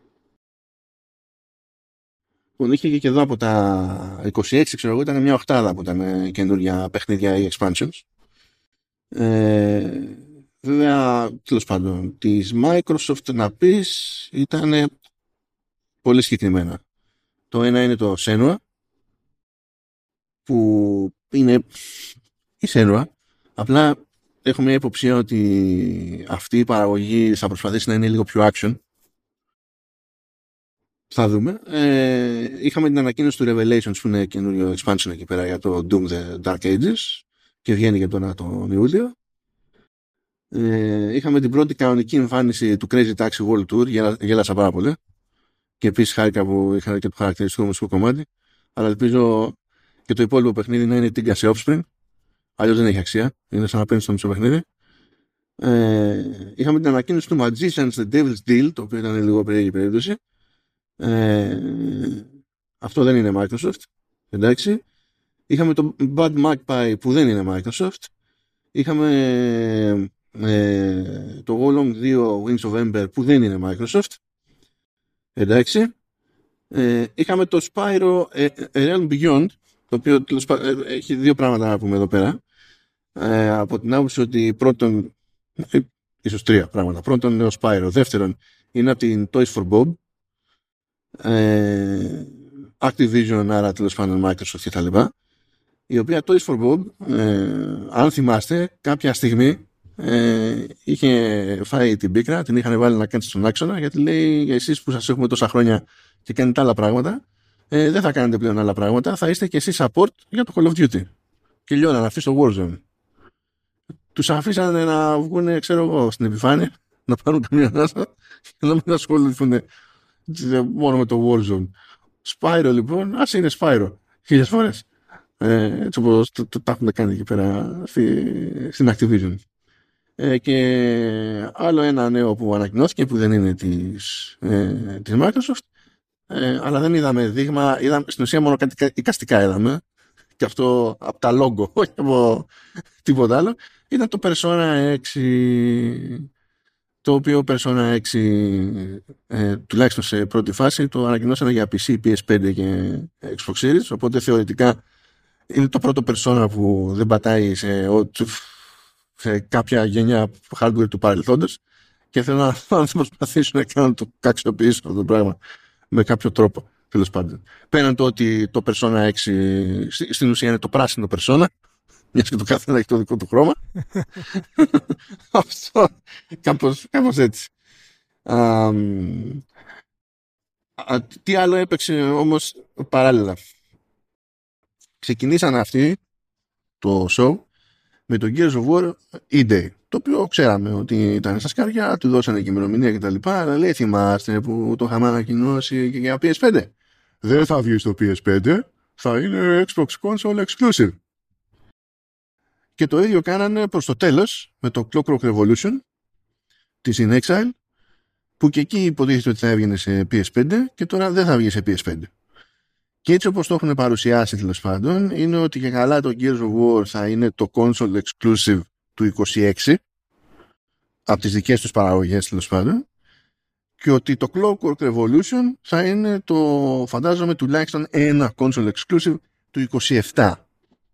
Που είχε και εδώ από τα είκοσι έξι, ξέρω εγώ, ήταν μια οχτάδα που ήταν καινούργια παιχνίδια ή expansions. Ε, βέβαια, τέλος πάντων, της Microsoft να πεις ήταν πολύ συγκεκριμένα. Το ένα είναι το Senua, που είναι η Senua, απλά έχω μια υποψία ότι αυτή η παραγωγή θα προσπαθήσει να είναι λίγο πιο action. Θα δούμε. Ε, είχαμε την ανακοίνωση του Revelations που είναι καινούριο expansion εκεί πέρα για το Doom The Dark Ages και βγαίνει και τώρα τον Ιούλιο. Ε, είχαμε την πρώτη κανονική εμφάνιση του Crazy Taxi World Tour, γέλα, γέλασα πάρα πολύ και επίσης χάρηκα που είχα και το χαρακτηριστικό μουσικό κομμάτι, αλλά ελπίζω και το υπόλοιπο παιχνίδι να είναι Tinka σε Offspring, αλλιώς δεν έχει αξία, είναι σαν να παίρνεις το μισό παιχνίδι. Ε, είχαμε την ανακοίνωση του Magician's The Devil's Deal, το οποίο ήταν λίγο περίεργη περίπτωση. Ε, αυτό δεν είναι Microsoft, εντάξει. Είχαμε το Bad Magpie που δεν είναι Microsoft. Είχαμε ε, το Wolong δύο Wings of Ember που δεν είναι Microsoft, εντάξει. Ε, είχαμε το Spyro A Realm Beyond, το οποίο ε, έχει δύο πράγματα να πούμε εδώ πέρα. Ε, από την άποψη ότι πρώτον, ε, ίσως τρία πράγματα. Πρώτον είναι ο Spyro, δεύτερον είναι από την Toys for Bob, ε, Activision, άρα τέλος πάντων Microsoft και τα λοιπά, η οποία Toys for Bob, ε, αν θυμάστε, κάποια στιγμή ε, είχε φάει την πίκρα, την είχαν βάλει να κάνει στον άξονα, γιατί λέει για εσείς που σας έχουμε τόσα χρόνια και κάνετε άλλα πράγματα, ε, δεν θα κάνετε πλέον άλλα πράγματα, θα είστε και εσείς support για το Call of Duty. Και λιώναν αυτοί στο Warzone. Τους αφήσανε να βγουν, ξέρω εγώ, στην επιφάνεια, να πάρουν καμία ανάσα και να μην ασχοληθούν μόνο με το Warzone. Spyro λοιπόν, ας είναι Spyro χίλιες φορές, ε, έτσι όπως το, το, το έχουν κάνει εκεί πέρα στη, στην Activision. Ε, και άλλο ένα νέο που ανακοινώθηκε που δεν είναι της, ε, της Microsoft, ε, αλλά δεν είδαμε δείγμα, είδαμε, στην ουσία μόνο κάτι εικαστικά είδαμε, και αυτό από τα logo, όχι από τίποτα άλλο. Ήταν το Persona έξι, το οποίο Persona έξι, ε, τουλάχιστον σε πρώτη φάση, το ανακοινώσανε για πι σι, πι ες φάιβ και Xbox Series, οπότε θεωρητικά είναι το πρώτο Persona που δεν πατάει σε, σε κάποια γενιά hardware του παρελθόντος, και θέλω να, να προσπαθήσουν να κάνουν το αξιοποιήσουν αυτό το πράγμα με κάποιο τρόπο, τέλος πάντων. Πέραν το ότι το Persona έξι στην ουσία είναι το πράσινο Persona, μιας και το κάθε έχει το δικό του χρώμα. Αυτό, κάπως, κάπως έτσι. Α, α, τι άλλο έπαιξε όμως παράλληλα. Ξεκινήσαν αυτοί το show με το Gears of War E-Day, το οποίο ξέραμε ότι ήταν στα σκαριά, του δώσανε και ημερομηνία και τα λοιπά, αλλά λέει θυμάστε που το είχαμε ανακοινώσει και για πι ες φάιβ. Δεν θα βγει στο πι ες φάιβ, θα είναι Xbox Console Exclusive. Και το ίδιο κάνανε προς το τέλος με το Clockwork Revolution της In Exile, που και εκεί υποτίθεται ότι θα έβγαινε σε πι ες φάιβ και τώρα δεν θα βγει σε πι ες φάιβ. Και έτσι όπως το έχουν παρουσιάσει τέλος πάντων, είναι ότι και καλά το Gears of War θα είναι το console exclusive του είκοσι έξι από τις δικές τους παραγωγές τέλος πάντων, και ότι το Clockwork Revolution θα είναι το, φαντάζομαι, τουλάχιστον ένα console exclusive του είκοσι επτά.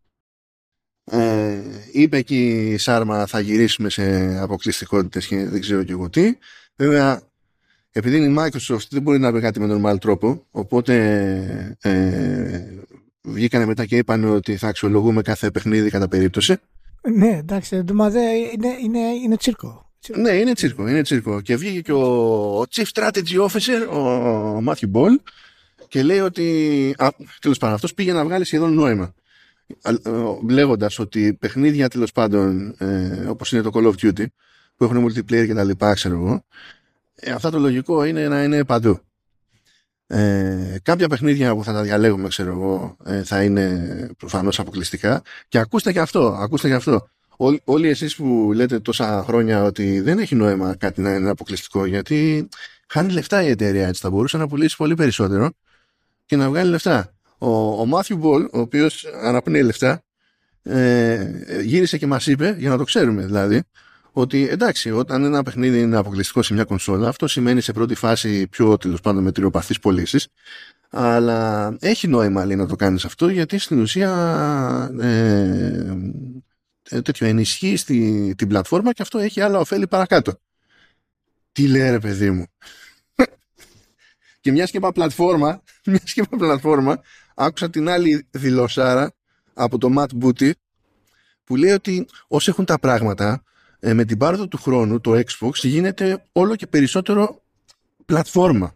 Ε, είπε εκεί η Σάρμα θα γυρίσουμε σε αποκλειστικότητες και δεν ξέρω και εγώ τι. Βέβαια, επειδή είναι η Microsoft δεν μπορεί να πει κάτι με normal τρόπο, οπότε ε, βγήκανε μετά και είπαν ότι θα αξιολογούμε κάθε παιχνίδι κατά περίπτωση. Ναι, εντάξει, μα δε, είναι, είναι, είναι τσίρκο. Ναι, είναι τσίρκο, είναι τσίρκο. Και βγήκε και ο, ο Chief Strategy Officer, ο Matthew Ball, και λέει ότι α, τέλος πάντων αυτός πήγε να βγάλει σχεδόν νόημα, λέγοντας ότι παιχνίδια τέλος πάντων ε, όπως είναι το Call of Duty, που έχουν multiplayer και τα λοιπά, ξέρω εγώ, ε, αυτά το λογικό είναι να είναι παντού. Ε, κάποια παιχνίδια που θα τα διαλέγουμε, ξέρω εγώ, ε, θα είναι προφανώς αποκλειστικά. Και ακούστε και αυτό, ακούστε και αυτό. Ό, όλοι εσείς που λέτε τόσα χρόνια ότι δεν έχει νόημα κάτι να είναι αποκλειστικό, γιατί χάνει λεφτά η εταιρεία, έτσι θα μπορούσε να πουλήσει πολύ περισσότερο και να βγάλει λεφτά. Ο, ο Matthew Ball, ο οποίος αναπνέει λεφτά, ε, γύρισε και μας είπε, για να το ξέρουμε δηλαδή, ότι εντάξει, όταν ένα παιχνίδι είναι αποκλειστικό σε μια κονσόλα, αυτό σημαίνει σε πρώτη φάση πιο, τέλος πάντων, μετριοπαθείς πωλήσεις, αλλά έχει νόημα, λέει, να το κάνεις αυτό, γιατί στην ουσία ε, ε, τέτοιο ενισχύει στη, την πλατφόρμα και αυτό έχει άλλα ωφέλη παρακάτω. Τι λέει, ρε παιδί μου. Και μια και είπα πλατφόρμα, μια και είπα πλατφόρμα, άκουσα την άλλη δηλωσάρα από το Matt Booty, που λέει ότι όσοι έχουν τα πράγματα, ε, με την πάροδο του χρόνου το Xbox γίνεται όλο και περισσότερο πλατφόρμα.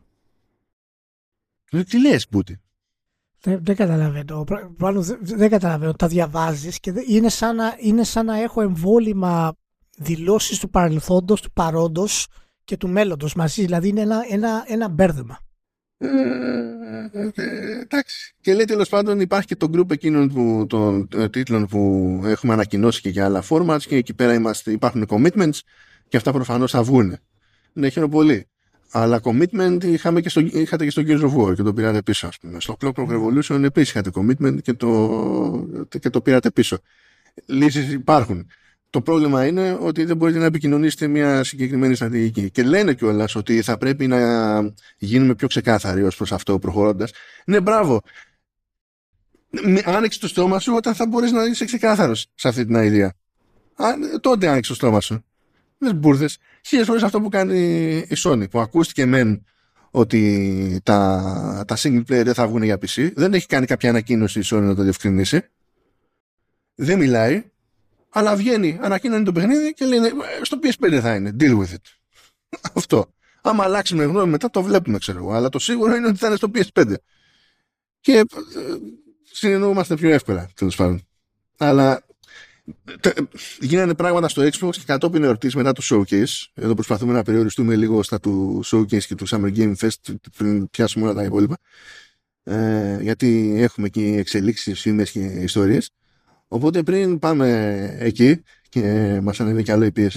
Τι λες, Booty? Δεν, δεν καταλαβαίνω. Δεν, δεν καταλαβαίνω. Τα διαβάζεις και δεν, είναι, σαν να, είναι σαν να έχω εμβόλυμα δηλώσεις του παρελθόντος, του παρόντος και του μέλλοντος μαζί. Δηλαδή είναι ένα, ένα, ένα μπέρδεμα. Ε, ε, ε, εντάξει. Και λέει, τέλος πάντων, υπάρχει και το group εκείνων που, των ε, τίτλων που έχουμε ανακοινώσει και για άλλα formats, και εκεί πέρα είμαστε, υπάρχουν commitments και αυτά προφανώς θα βγουν. Ναι, χαίρομαι πολύ. Αλλά commitment είχαμε και στο, είχατε και στο Gears of War και το πήρατε πίσω, ας πούμε. Στο Clockwork Revolution επίσης είχατε commitment και το, και το πήρατε πίσω. Λύσεις υπάρχουν. Το πρόβλημα είναι ότι δεν μπορείτε να επικοινωνήσετε μια συγκεκριμένη στρατηγική. Και λένε κιόλας ότι θα πρέπει να γίνουμε πιο ξεκάθαροι ως προς αυτό προχωρώντας. Ναι, μπράβο. Άνοιξε το στόμα σου όταν θα μπορείς να είσαι ξεκάθαρος σε αυτή την ιδέα. Τότε άνοιξε το στόμα σου. Δεν μπουρδες. Χίλιες φορές αυτό που κάνει η Sony, που ακούστηκε μεν ότι τα, τα single player δεν θα βγουν για πι σι. Δεν έχει κάνει κάποια ανακοίνωση η Sony να το διευκρινίσει. Δεν μιλάει. Αλλά βγαίνει, ανακοίνωνε το παιχνίδι και λένε στο πι ες φάιβ θα είναι. Deal with it. Αυτό. Άμα αλλάξουμε γνώμη μετά το βλέπουμε, ξέρω εγώ. Αλλά το σίγουρο είναι ότι θα είναι στο πι ες φάιβ. Και ε, συνεννοούμαστε πιο εύκολα, τέλος πάντων. Αλλά τε, γίνανε πράγματα στο Xbox και κατόπιν εορτής μετά το Showcase. Εδώ προσπαθούμε να περιοριστούμε λίγο στα του Showcase και του Summer Game Fest πριν πιάσουμε όλα τα υπόλοιπα. Ε, γιατί έχουμε εκεί εξελίξεις, φήμες και ιστορίες. Οπότε πριν πάμε εκεί και μας ανέβει κι άλλο η πίεση,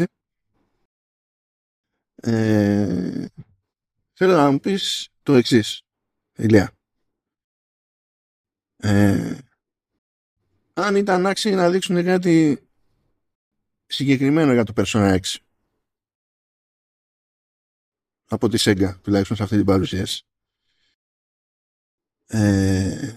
ε, θέλω να μου πεις το εξής, Ηλία. Ε, αν ήταν άξιοι να δείξουν κάτι συγκεκριμένο για το Persona έξι από τη Sega, τουλάχιστον σε αυτή την παρουσίαση, ε,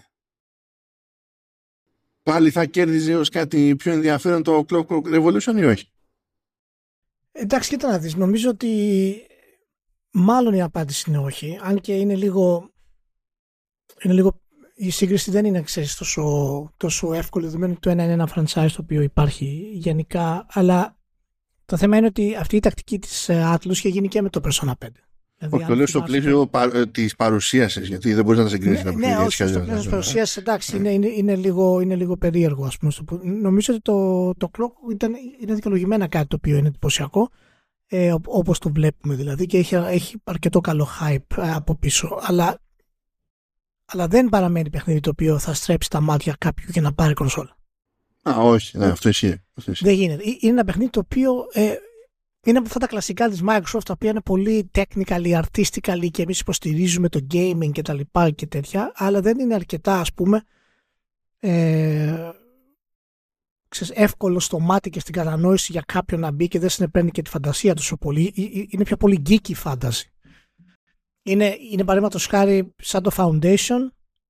πάλι θα κέρδιζε ως κάτι πιο ενδιαφέρον το Clockwork Revolution ή όχι? Εντάξει, κοίτα να δεις. Νομίζω ότι μάλλον η απάντηση είναι όχι. Αν και είναι λίγο, είναι λίγο η σύγκριση δεν είναι, ξέρεις, τόσο, τόσο εύκολη, δεδομένου ότι το ένα είναι ένα franchise το οποίο υπάρχει γενικά. Αλλά το θέμα είναι ότι αυτή η τακτική της Atlus είχε γίνει και με το Persona πέντε. Δηλαδή, όχι, το λέω στο πλαίσιο πα, της παρουσίασης, γιατί δεν μπορείς να τα συγκρίσεις. Ναι, ναι, όχι, στο πλαίσιο της παρουσίασης, εντάξει, είναι, είναι, είναι, λίγο, είναι λίγο περίεργο, ας πούμε. Νομίζω ότι το, το Clock ήταν, είναι δικαιολογημένα κάτι το οποίο είναι εντυπωσιακό, ε, όπως το βλέπουμε δηλαδή, και έχει, έχει αρκετό καλό hype ε, από πίσω, αλλά, αλλά δεν παραμένει παιχνίδι το οποίο θα στρέψει τα μάτια κάποιου και να πάρει κονσόλα. Α, όχι, ναι, αυτό ισχύει. Δεν γίνεται. Είναι ένα παιχνίδι το οποίο... Ε, είναι από αυτά τα κλασικά της Microsoft, τα οποία είναι πολύ technically, artistically και εμείς υποστηρίζουμε το gaming και τα λοιπά και τέτοια, αλλά δεν είναι αρκετά, ας πούμε, ε, ξέρεις, εύκολο στο μάτι και στην κατανόηση για κάποιον να μπει και δεν συνεπέρνει και τη φαντασία τόσο πολύ. Είναι πιο πολύ geeky fantasy. Είναι, είναι παραδείγματος χάρη σαν το Foundation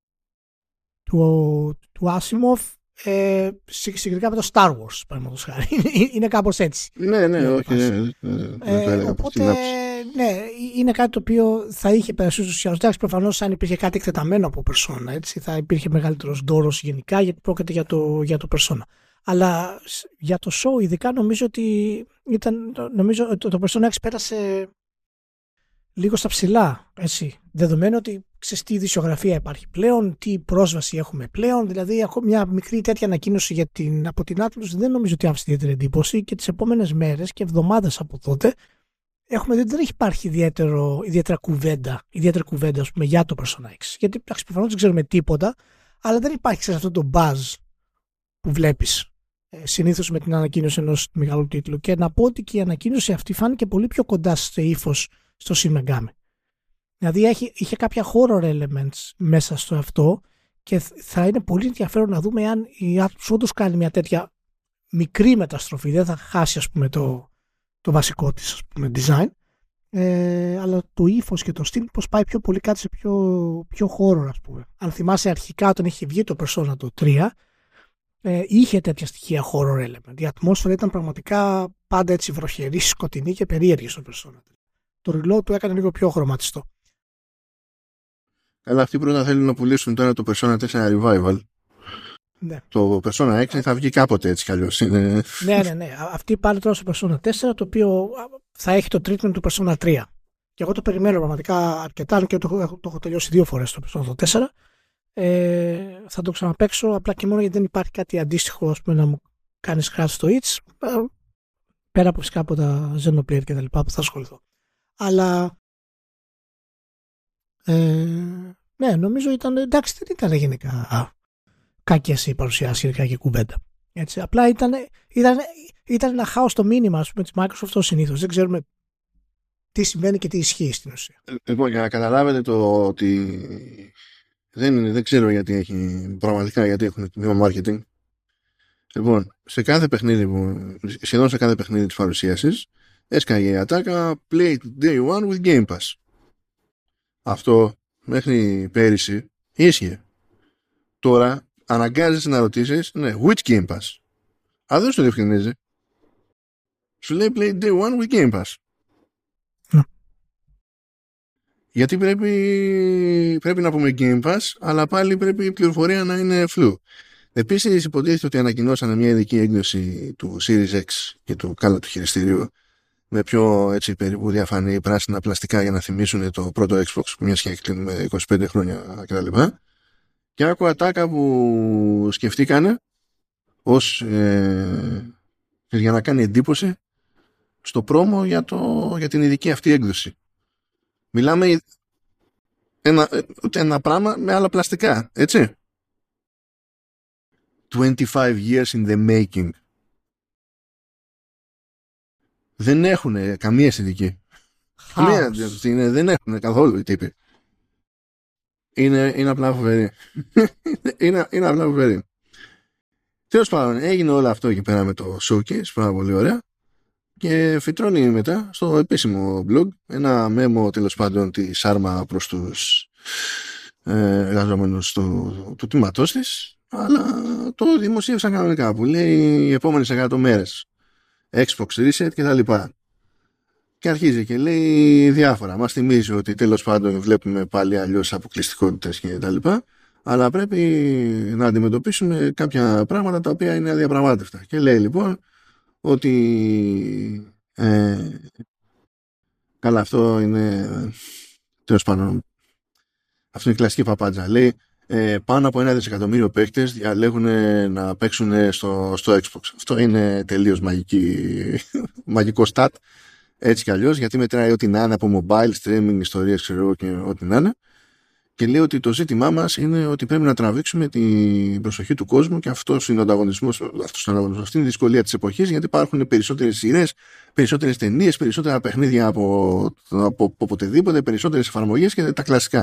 του, του Asimov, Ε, συγκεκριμένα με το Star Wars, παραδείγματος χάρη. Είναι κάπως έτσι. Ναι, ναι, όχι. Ναι, ναι, ναι, ε, οπότε, ναι, είναι κάτι το οποίο θα είχε περάσει στους ουσιαστές. Προφανώς, αν υπήρχε κάτι εκτεταμένο από Persona, έτσι, θα υπήρχε μεγαλύτερος ντόρος γενικά, γιατί πρόκειται για το, για το Persona. Αλλά για το show, ειδικά, νομίζω ότι ήταν, νομίζω ότι το Persona έξι πέρασε λίγο στα ψηλά, έτσι. Δεδομένου ότι ξέρεις τι ειδησιογραφία υπάρχει πλέον, τι πρόσβαση έχουμε πλέον. Δηλαδή, έχω μια μικρή τέτοια ανακοίνωση για την, από την Atlus, δεν νομίζω ότι άφησε ιδιαίτερη εντύπωση και τις επόμενες μέρες και εβδομάδες από τότε έχουμε δει ότι δεν έχει υπάρχει ιδιαίτερο, ιδιαίτερα κουβέντα, ιδιαίτερη κουβέντα ας πούμε, για το Persona έξι. Γιατί προφανώς δεν ξέρουμε τίποτα, αλλά δεν υπάρχει σε αυτό το buzz που βλέπεις ε, συνήθως με την ανακοίνωση ενός μεγάλου τίτλου. Και να πω ότι και η ανακοίνωση αυτή φάνηκε πολύ πιο κοντά σε ύφος στο Shin Megami. Δηλαδή έχει, είχε κάποια horror elements μέσα στο αυτό και θα είναι πολύ ενδιαφέρον να δούμε αν η Atlus όντως κάνει μια τέτοια μικρή μεταστροφή. Δεν θα χάσει ας πούμε το, το βασικό της ας πούμε, design, ε, αλλά το ύφος και το στυλ πως πάει πιο πολύ κάτι σε πιο, πιο horror ας πούμε. Αν θυμάσαι αρχικά όταν είχε βγει το Persona το τρία, ε, είχε τέτοια στοιχεία horror element. Η ατμόσφαιρα ήταν πραγματικά πάντα έτσι βροχερή, σκοτεινή και περίεργη στο Persona. Το reload του έκανε λίγο πιο χρωματιστό. Αλλά αυτοί πρώτα θέλουν να πουλήσουν τώρα το Persona τέσσερα Revival. Ναι. Το Persona έξι θα βγει κάποτε έτσι κι αλλιώς. Είναι... ναι, ναι, ναι. Αυτοί πάνε τώρα στο Persona τέσσερα, το οποίο θα έχει το treatment του Persona τρία. Και εγώ το περιμένω πραγματικά αρκετά, και το, το έχω τελειώσει δύο φορές το Persona τέσσερα. Ε, θα το ξαναπαίξω απλά και μόνο γιατί δεν υπάρχει κάτι αντίστοιχο ας πούμε, να μου κάνει scratch στο itch. Πέρα από φυσικά από τα Xenoblade και τα λοιπά που θα ασχοληθώ. Αλλά ε, ναι, νομίζω ήταν εντάξει, δεν ήταν γενικά κακές οι παρουσιάσεις γενικά και κουβέντα. Έτσι, απλά ήταν, ήταν, ήταν ένα χάος το μήνυμα ας πούμε, της Microsoft συνήθως. Δεν ξέρουμε τι συμβαίνει και τι ισχύει στην ουσία. Λοιπόν, για να καταλάβετε το ότι δεν, δεν ξέρω γιατί έχει πραγματικά γιατί έχουν τμήμα marketing. Λοιπόν, σε κάθε παιχνίδι που, σχεδόν σε κάθε παιχνίδι της παρουσίασης έσκαγε η ατάκα Play day one with Game Pass. Αυτό μέχρι πέρυσι ίσχυε. Τώρα αναγκάζεσαι να ρωτήσεις, ναι, which Game Pass. Αν δεν σου το διευκρινίζει, σου λέει Play day one with Game Pass. Mm. Γιατί πρέπει, πρέπει να πούμε Game Pass, αλλά πάλι πρέπει η πληροφορία να είναι φλου. Επίσης υποτίθεται ότι ανακοινώσανε μια ειδική έκδοση του Series X και του κάλα του χειριστηρίου με πιο έτσι περίπου διαφανή πράσινα πλαστικά για να θυμίσουν το πρώτο Xbox που μια και κλείνουμε είκοσι πέντε χρόνια κτλ. Και άκουγα τάκα που σκεφτήκανε ως ε, για να κάνει εντύπωση στο πρόμο για, το, για την ειδική αυτή έκδοση. Μιλάμε ένα, ένα πράγμα με άλλα πλαστικά, έτσι. twenty-five years in the making. Δεν έχουν καμία αισθητική. Ναι, δεν έχουν καθόλου οι τύποι. Είναι, είναι απλά φοβερή. είναι, είναι απλά φοβερή. Τέλος πάντων, έγινε όλο αυτό εκεί πέρα με το showcase, πάρα πολύ ωραία. Και φυτρώνει μετά στο επίσημο blog ένα μέμο τέλος πάντων τη Σάρμα προς τους ε, εργαζόμενους του, του τμήματός της, αλλά το δημοσίευσαν κανονικά που λέει οι επόμενες εκατό μέρες Xbox Reset και τα λοιπά. Και αρχίζει και λέει διάφορα. Μας θυμίζει ότι τέλος πάντων βλέπουμε πάλι αλλιώς αποκλειστικότητες και τα λοιπά, αλλά πρέπει να αντιμετωπίσουμε κάποια πράγματα τα οποία είναι αδιαπραγμάτευτα. Και λέει λοιπόν ότι ε, καλά, αυτό είναι τέλος πάντων, αυτό είναι η κλασική παπάντζα. Λέει ε, πάνω από ένα δισεκατομμύριο παίκτες διαλέγουν να παίξουν στο, στο Xbox. Αυτό είναι τελείως μαγική, μαγικό stat, έτσι κι αλλιώς, γιατί μετράει ό,τι να είναι από mobile, streaming, ιστορίες, ξέρω και ό,τι να είναι. Και λέει ότι το ζήτημά μας είναι ότι πρέπει να τραβήξουμε την προσοχή του κόσμου και αυτός είναι ο ανταγωνισμός, αυτός είναι ο ανταγωνισμός, αυτή είναι η δυσκολία της εποχής, γιατί υπάρχουν περισσότερες σειρές, περισσότερες ταινίες, περισσότερα παιχνίδια από, από, από οποτεδήποτε, περισσότερες εφαρμογές και τα κλασικά.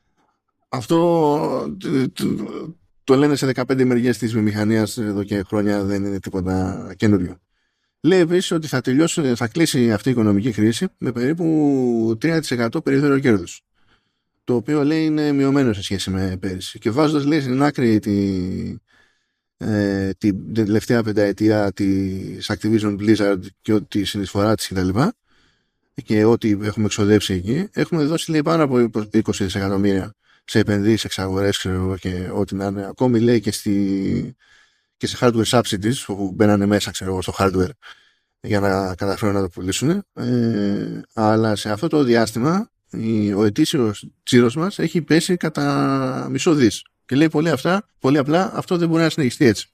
Αυτό το, το, το λένε σε δεκαπέντε μεριές της βιομηχανίας εδώ και χρόνια, δεν είναι τίποτα καινούριο. Λέει επίσης ότι θα, τελειώσει, θα κλείσει αυτή η οικονομική κρίση με περίπου τρία τοις εκατό περιθώριο κέρδους, το οποίο λέει είναι μειωμένο σε σχέση με πέρυσι. Και βάζοντας λέει στην άκρη τη, ε, την τελευταία πενταετία της Activision Blizzard και τη συνεισφορά της κτλ. Και, και ό,τι έχουμε εξοδέψει εκεί, έχουμε δώσει λέει πάνω από είκοσι δισεκατομμύρια σε επενδύσεις, εξαγορές ξέρω, και ό,τι να είναι. Ακόμη λέει και, στη, και σε hardware subsidies όπου μπαίνανε μέσα ξέρω, στο hardware για να καταφέρουν να το πουλήσουν. Ε, αλλά σε αυτό το διάστημα ο ετήσιος τσίρος μας έχει πέσει κατά μισό δις. Και λέει πολύ, αυτά, πολύ απλά, αυτό δεν μπορεί να συνεχιστεί έτσι.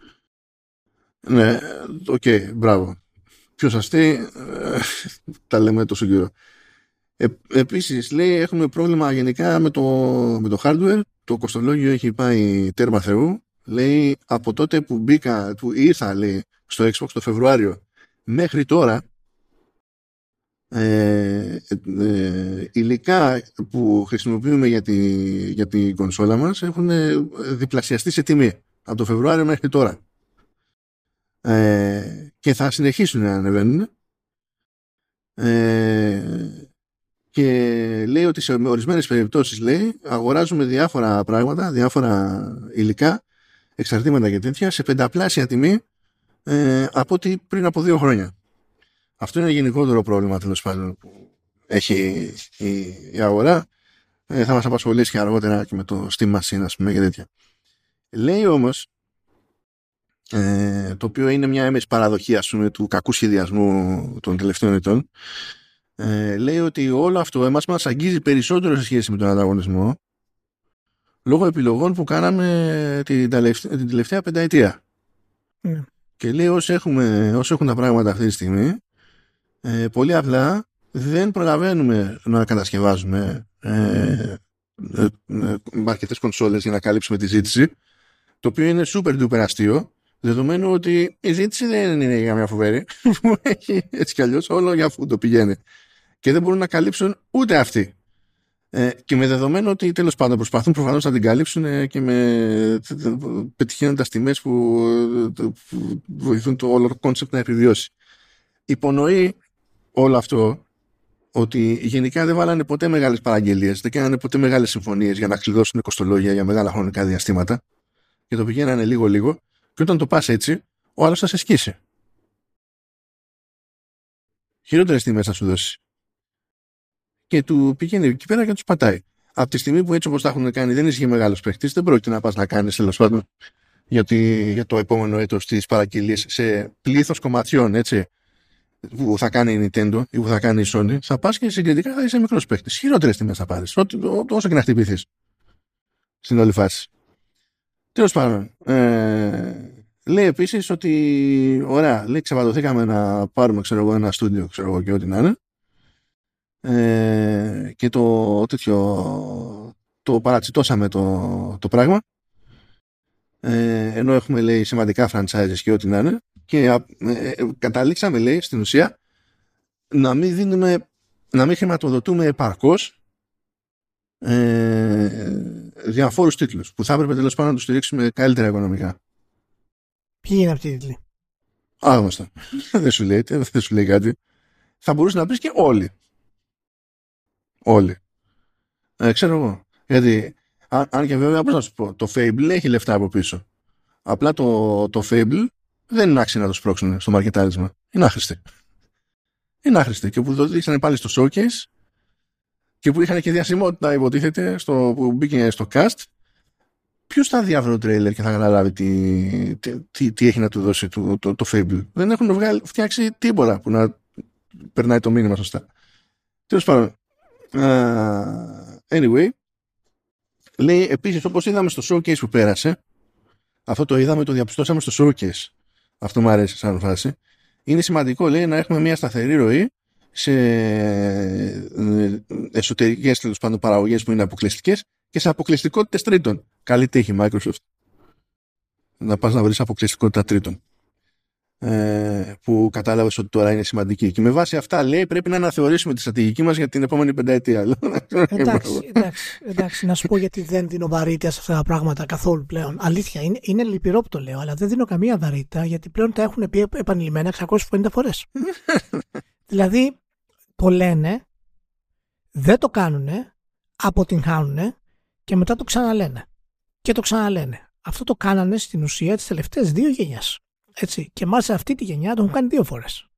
Ναι, οκ, okay, μπράβο. Πιο σαστή, ε, τα λέμε τόσο καιρό. Ε, επίσης, λέει, έχουμε πρόβλημα γενικά με το, με το hardware. Το κοστολόγιο έχει πάει τέρμα θεού. Λέει, από τότε που μπήκα, που ήρθα, λέει, στο Xbox το Φεβρουάριο μέχρι τώρα, ε, ε, υλικά που χρησιμοποιούμε για, τη, για την κονσόλα μας έχουν διπλασιαστεί σε τιμή από το Φεβρουάριο μέχρι τώρα. Ε, και θα συνεχίσουν να ανεβαίνουν. Ε, και λέει ότι σε ορισμένες περιπτώσεις, λέει, αγοράζουμε διάφορα πράγματα, διάφορα υλικά, εξαρτήματα και τέτοια σε πενταπλάσια τιμή ε, από ό,τι πριν από δύο χρόνια. Αυτό είναι γενικότερο πρόβλημα, τέλος πάντων, που έχει η, η αγορά. Ε, θα μας απασχολήσει και αργότερα και με το Steam Machine, ας πούμε, και τέτοια. Λέει όμως, ε, το οποίο είναι μια έμεση παραδοχή, ας πούμε, του κακού σχεδιασμού των τελευταίων ετών, ε, λέει ότι όλο αυτό εμάς μας αγγίζει περισσότερο σε σχέση με τον ανταγωνισμό λόγω επιλογών που κάναμε την τελευταία, την τελευταία πενταετία. Mm. Και λέει, όσο, έχουμε, όσο έχουν τα πράγματα αυτή τη στιγμή, ε, πολύ απλά δεν προλαβαίνουμε να κατασκευάζουμε ε, ε, ε, αρκετές κονσόλες για να καλύψουμε τη ζήτηση, το οποίο είναι super duper αστείο, δεδομένου ότι η ζήτηση δεν είναι για μια φοβερή που έχει έτσι κι αλλιώς όλο για αφού το πηγαίνει και δεν μπορούν να καλύψουν ούτε αυτοί. Ε, και με δεδομένο ότι τέλος πάντων προσπαθούν προφανώς να την καλύψουν ε, και με πετυχαίνοντας τιμές που, που βοηθούν το όλο κόνσεπτ να επιβιώσει. Υπονοεί όλο αυτό ότι γενικά δεν βάλανε ποτέ μεγάλες παραγγελίες, δεν κάνανε ποτέ μεγάλες συμφωνίες για να κλειδώσουν κοστολόγια για μεγάλα χρονικά διαστήματα και το πηγαίνανε λίγο-λίγο, και όταν το πας έτσι, ο άλλος θα σε σκίσει. Χειρότερες τιμές θα σου δώσει. Και του πηγαίνει εκεί πέρα και τους πατάει. Από τη στιγμή που έτσι όπως τα έχουν κάνει δεν είσαι μεγάλος παίκτης, δεν πρόκειται να πας να κάνεις, τέλος πάντων, για, για το επόμενο έτος τις παραγγελίες σε πλήθος κομματιών, έτσι, που θα κάνει η Nintendo ή που θα κάνει η Sony, θα πας και συγκριτικά θα είσαι μικρός παίκτης. Χειρότερες τιμές θα πάρεις, όσο και να χτυπηθείς στην όλη φάση. Τέλος πάντων, ε, λέει επίσης ότι, ωραία, λέει, ξεβαδοθήκαμε να πάρουμε, ξέρω εγώ, ένα στούντιο, ξέρω εγώ, και ό,τι να είναι. Ε, και το τέτοιο το παρατσιτώσαμε το, το πράγμα, ε, ενώ έχουμε, λέει, σημαντικά franchises και ό,τι να είναι, και ε, ε, καταλήξαμε, λέει, στην ουσία να μην δίνουμε, να μην χρηματοδοτούμε επαρκώς ε, διαφόρους τίτλους που θα έπρεπε τέλος πάντων να τους στηρίξουμε καλύτερα οικονομικά. Ποιοι είναι αυτοί οι τίτλοι? Άγνωστα. δεν, σου λέει, δεν σου λέει κάτι. Θα μπορούσε να πεις και όλοι. Όλοι. Ε, ξέρω εγώ. Γιατί, αν, αν και βέβαια, πώς να σου πω, το Fable έχει λεφτά από πίσω. Απλά το, το Fable δεν είναι άξιο να το σπρώξουν στο μαρκετάρισμα. Είναι άχρηστη. Είναι άχρηστη. Και που το δείξανε πάλι στο showcase και που είχαν και διασημότητα, υποτίθεται, στο, που μπήκε στο cast, ποιος θα δει αυτό το τρέιλερ και θα καταλάβει τι, τι, τι, τι έχει να του δώσει το, το, το Fable. Δεν έχουν βγάλει, φτιάξει τίποτα που να περνάει το μήνυμα σωστά. Τέλος πάντων. Uh, anyway, λέει επίσης, όπως είδαμε στο showcase που πέρασε, αυτό το είδαμε, το διαπιστώσαμε στο showcase, αυτό μου αρέσει σαν φάση, είναι σημαντικό, λέει, να έχουμε μια σταθερή ροή σε εσωτερικές, τέλος πάντων, παραγωγές που είναι αποκλειστικές και σε αποκλειστικότητες τρίτων. Καλή τύχη Microsoft να πας να βρεις αποκλειστικότητα τρίτων, Ε, που κατάλαβες ότι τώρα είναι σημαντική. Και με βάση αυτά, λέει, πρέπει να αναθεωρήσουμε τη στρατηγική μας για την επόμενη πενταετία. εντάξει, εντάξει, εντάξει, να σου πω γιατί δεν δίνω βαρύτητα σε αυτά τα πράγματα καθόλου πλέον. Αλήθεια, είναι, είναι λυπηρό που το λέω, αλλά δεν δίνω καμία βαρύτητα, γιατί πλέον τα έχουν πει επανειλημμένα εξακόσιες πενήντα φορές. Δηλαδή, το λένε, δεν το κάνουνε, αποτυγχάνουνε και μετά το ξαναλένε. Και το ξαναλένε. Αυτό το κάνανε στην ουσία τις τελευταίες δύο γενιές. Έτσι, και μάλιστα αυτή τη γενιά το έχουν κάνει δύο φορές.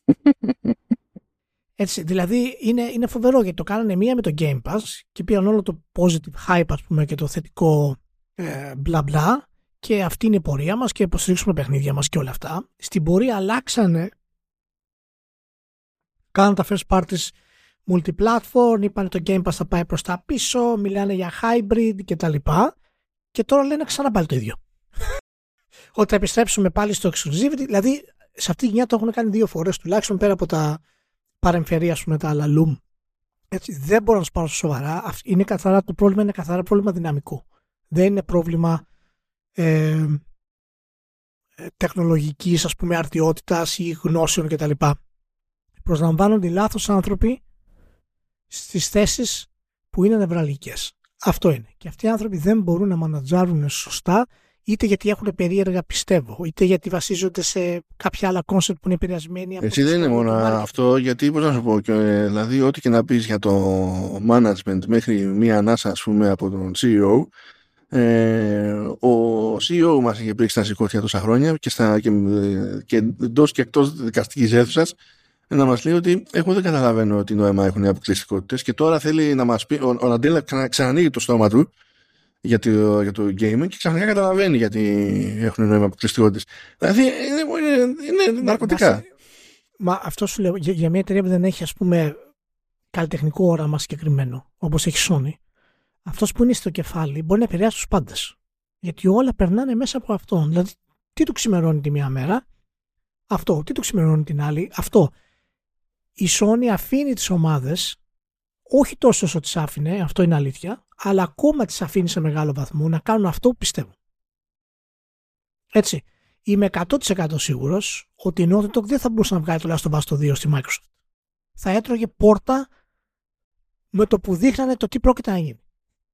Έτσι, δηλαδή είναι, είναι φοβερό, γιατί το κάνανε μία με το Game Pass και πήραν όλο το positive hype, ας πούμε, και το θετικό ε, μπλα μπλα, και αυτή είναι η πορεία μας και υποστηρίξουμε παιχνίδια μας και όλα αυτά. Στην πορεία αλλάξανε, κάναν τα first parties multiplatform, είπαν το Game Pass θα πάει προς τα πίσω, μιλάνε για hybrid κτλ. Και τώρα λένε ξανά πάλι το ίδιο. Ότι θα επιστρέψουμε πάλι στο exclusivity, δηλαδή σε αυτή τη γενιά το έχουν κάνει δύο φορές τουλάχιστον πέρα από τα παρεμφερή, ας πούμε, τα άλλα Loom. Έτσι, δεν μπορώ να σου πάρω σοβαρά. Είναι καθαρά, το πρόβλημα είναι καθαρά πρόβλημα δυναμικό. Δεν είναι πρόβλημα ε, τεχνολογικής, ας πούμε, αρτιότητας ή γνώσεων κτλ. Προσλαμβάνονται λάθος άνθρωποι στις θέσεις που είναι νευραλικές. Αυτό είναι. Και αυτοί οι άνθρωποι δεν μπορούν να μανατζάρουν σωστά, είτε γιατί έχουν περίεργα, πιστεύω, είτε γιατί βασίζονται σε κάποια άλλα κόνσεπτ που είναι επηρεασμένοι από. Έτσι δεν είναι μόνο αυτό, γιατί πώς να σου πω, και, δηλαδή ό,τι και να πεις για το management μέχρι μία ανάσα, ας πούμε, από τον σι ι ο, ε, ο σι ι ο μας είχε πρίξει στα σηκώτια τόσα χρόνια και, στα, και, και εντός και εκτός δικαστικής αίθουσας να μας λέει ότι εγώ δεν καταλαβαίνω τι νόημα έχουν οι αποκλειστικότητες, και τώρα θέλει να μας πει, ο, ο Ναντέλα ξανα, ξανανοίγει το στόμα του για το, για το gaming και ξαφνικά καταλαβαίνει γιατί έχουν νόημα αποκλειστικότητες. Δηλαδή είναι, είναι, είναι ναρκωτικά. Μα, μα αυτό σου λέω, για, για μια εταιρεία που δεν έχει, ας πούμε, καλλιτεχνικό όραμα συγκεκριμένο, όπως έχει Sony, αυτός που είναι στο κεφάλι μπορεί να επηρεάσει τους πάντες. Γιατί όλα περνάνε μέσα από αυτόν. Δηλαδή, τι του ξημερώνει τη μία μέρα, αυτό. Τι του ξημερώνει την άλλη, αυτό. Η Sony αφήνει τις ομάδες, όχι τόσο όσο τις άφηνε, αυτό είναι αλήθεια, αλλά ακόμα τις αφήνει σε μεγάλο βαθμό να κάνουν αυτό που πιστεύουν. Έτσι. Είμαι εκατό τοις εκατό σίγουρος ότι η Naughty Dog δεν θα μπορούσε να βγάλει το Last of Us το δύο στη Microsoft. Θα έτρωγε πόρτα με το που δείχνανε το τι πρόκειται να γίνει.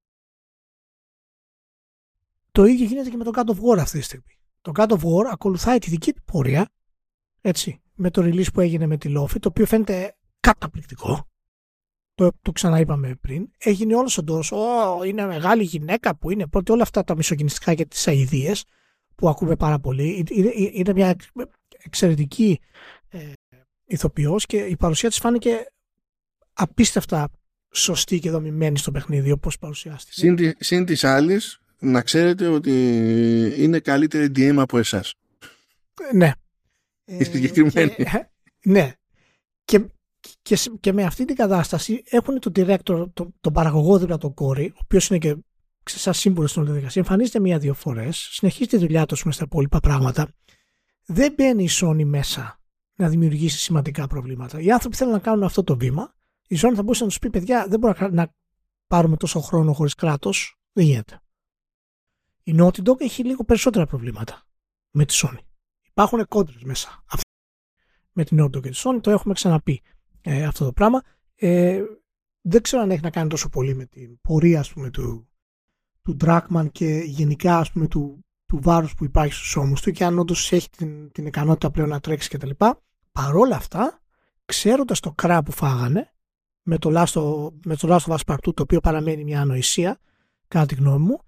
Το ίδιο γίνεται και με το God of War αυτή τη στιγμή. Το God of War ακολουθάει τη δική του πορεία, έτσι, με το release που έγινε με τη Lofi, το οποίο φαίνεται καταπληκτικό. Το, το ξαναείπαμε πριν. Έγινε όλος ο ντόρος, oh, είναι μεγάλη γυναίκα που είναι πρώτη, όλα αυτά τα μισογενιστικά και τις αηδίες που ακούμε πάρα πολύ. Είναι, είναι μια εξαιρετική ε, ηθοποιός και η παρουσία της φάνηκε απίστευτα σωστή και δομημένη στο παιχνίδι, όπως παρουσιάστηκε. Συν της άλλης, να ξέρετε ότι είναι καλύτερη ντι εμ από εσάς. Ναι. Η συγκεκριμένη. Και, ναι. Και, και, και με αυτή την κατάσταση έχουν τον director, τον, τον παραγωγό δίπλα τον Κόρη, ο οποίος είναι και σαν σύμβουλος στην όλη διαδικασία, εμφανίζεται μία-δύο φορές, συνεχίζει τη δουλειά του με στα υπόλοιπα πράγματα. Δεν μπαίνει η Sony μέσα να δημιουργήσει σημαντικά προβλήματα. Οι άνθρωποι θέλουν να κάνουν αυτό το βήμα. Η Sony θα μπορούσε να τους πει: παιδιά, δεν μπορούμε να πάρουμε τόσο χρόνο χωρίς κράτος. Δεν γίνεται. Η Naughty Dog έχει λίγο περισσότερα προβλήματα με τη Sony. Υπάρχουν κόντρες μέσα. Με την Naughty Dog και τη Sony το έχουμε ξαναπεί ε, αυτό το πράγμα. Ε, δεν ξέρω αν έχει να κάνει τόσο πολύ με την πορεία, ας πούμε, του, του Druckmann και γενικά, ας πούμε, του, του βάρους που υπάρχει στους ώμους του και αν όντως έχει την, την ικανότητα πλέον να τρέξει κτλ. Παρόλα αυτά, ξέροντας το κρά που φάγανε με το Last of Us Part δύο, το οποίο παραμένει μια ανοησία κατά τη γνώμη μου.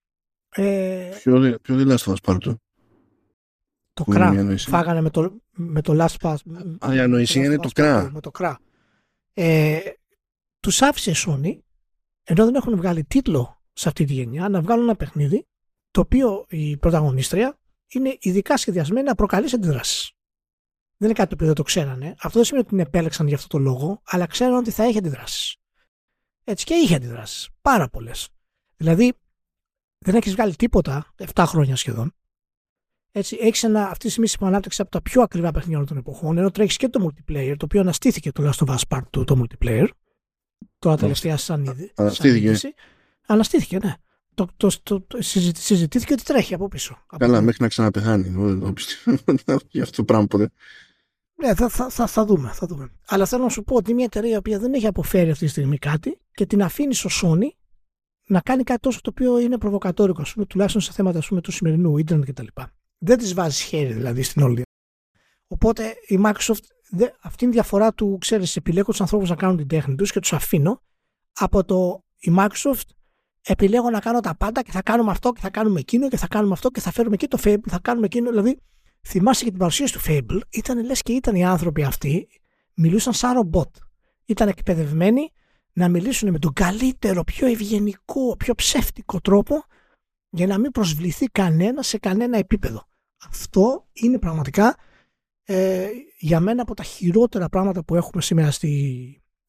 Ε, ποιο, ποιο δεν Last of Us Part δύο? Το κρά. Φάγανε με το, με το Last of Us. Α, η ανοησία είναι το κρά. Με το κρά. Ε, τους άφησε η Sony, ενώ δεν έχουν βγάλει τίτλο σε αυτή τη γενιά, να βγάλουν ένα παιχνίδι το οποίο η πρωταγωνίστρια είναι ειδικά σχεδιασμένη να προκαλεί αντιδράσεις. Δεν είναι κάτι το οποίο δεν το ξέρανε. Αυτό δεν σημαίνει ότι την επέλεξαν για αυτό το λόγο, αλλά ξέραν ότι θα έχει αντιδράσεις. Έτσι, και είχε αντιδράσεις. Πάρα πολλές. Δηλαδή, δεν έχεις βγάλει τίποτα επτά χρόνια σχεδόν. Έτσι, έχεις ένα, αυτή τη στιγμή ανάπτυξη από τα πιο ακριβά παιχνίδια όλων των εποχών, ενώ τρέχεις και το multiplayer, το οποίο αναστήθηκε το Last of Us Part δύο, το multiplayer. Τώρα τελευταία σαν είδη. Αναστήθηκε. Αναστήθηκε, ναι. Το, το, το, το, συζητήθηκε ότι τρέχει από πίσω. Καλά, από μέχρι να ξαναπεθάνει. Για αυτό το πράγμα ποτέ. Ναι, θα, θα, θα, θα, δούμε, θα δούμε. Αλλά θέλω να σου πω ότι μια εταιρεία που δεν έχει αποφέρει αυτή τη στιγμή κάτι και την αφήνει στο Sony να κάνει κάτι τόσο το οποίο είναι προβοκατόρικο, ας πούμε, τουλάχιστον σε θέματα, ας πούμε, του σημερινού ίντερνετ κτλ. Δεν της βάζει χέρι δηλαδή στην όλη. Οπότε η Microsoft, δε, αυτή είναι η διαφορά του, ξέρεις, επιλέγω τους ανθρώπους να κάνουν την τέχνη τους και τους αφήνω, από το η Microsoft επιλέγω να κάνω τα πάντα και θα κάνουμε αυτό και θα κάνουμε εκείνο και θα κάνουμε αυτό και θα φέρουμε εκεί το Fable, θα κάνουμε εκείνο. Δηλαδή, θυμάσαι και την παρουσίαση του Fable, ήταν λες και ήταν οι άνθρωποι αυτοί, μιλούσαν σαν ρομπότ. Ήταν εκπαιδευμένοι να μιλήσουν με τον καλύτερο, πιο ευγενικό, πιο ψεύτικο τρόπο για να μην προσβληθεί κανένα σε κανένα επίπεδο. Αυτό είναι πραγματικά ε, για μένα από τα χειρότερα πράγματα που έχουμε σήμερα στη,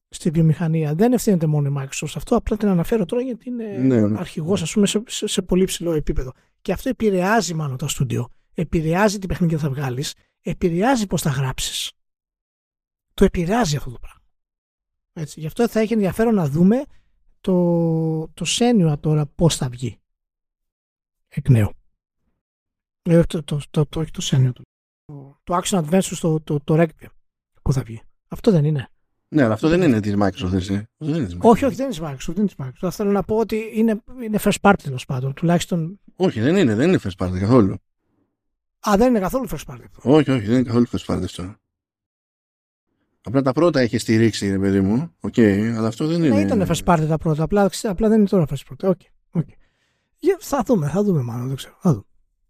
στη βιομηχανία. Δεν ευθύνεται μόνο η Microsoft. Αυτό απλά την αναφέρω τώρα γιατί είναι ναι, ναι. αρχηγός, ας πούμε, σε, σε, σε πολύ ψηλό επίπεδο. Και αυτό επηρεάζει μάλλον το στούντιο. Επηρεάζει την παιχνίδια που θα βγάλεις. Επηρεάζει πώς θα γράψεις. Το επηρεάζει αυτό το πράγμα. Έτσι. Γι' αυτό θα έχει ενδιαφέρον να δούμε το, το Senua τώρα πώς θα βγει. Εκ νέου. Ε, το, το, το, το, όχι το Senua. Το, το Action Adventure στο το, το Requiem. Πού θα βγει. Αυτό δεν είναι. Ναι, αλλά αυτό δεν είναι της Microsoft, δεν είναι της Microsoft. Όχι, όχι, δεν είναι της Microsoft. Δεν είναι της Microsoft. Θα θέλω να πω ότι είναι, είναι first party τέλος πάντων. Τουλάχιστον. Όχι, δεν είναι, δεν είναι first party καθόλου. Α, δεν είναι καθόλου first party. Όχι, όχι, δεν είναι καθόλου first party αυτό. Απλά τα πρώτα έχει στηρίξει, ρε παιδί μου. Οκ, okay, αλλά αυτό δεν είναι. Ναι, ήταν first party τα πρώτα. Απλά, απλά δεν είναι τώρα first party. Okay, okay. Yeah, θα δούμε, θα δούμε μάλλον. Δεν ξέρω. Θα δούμε.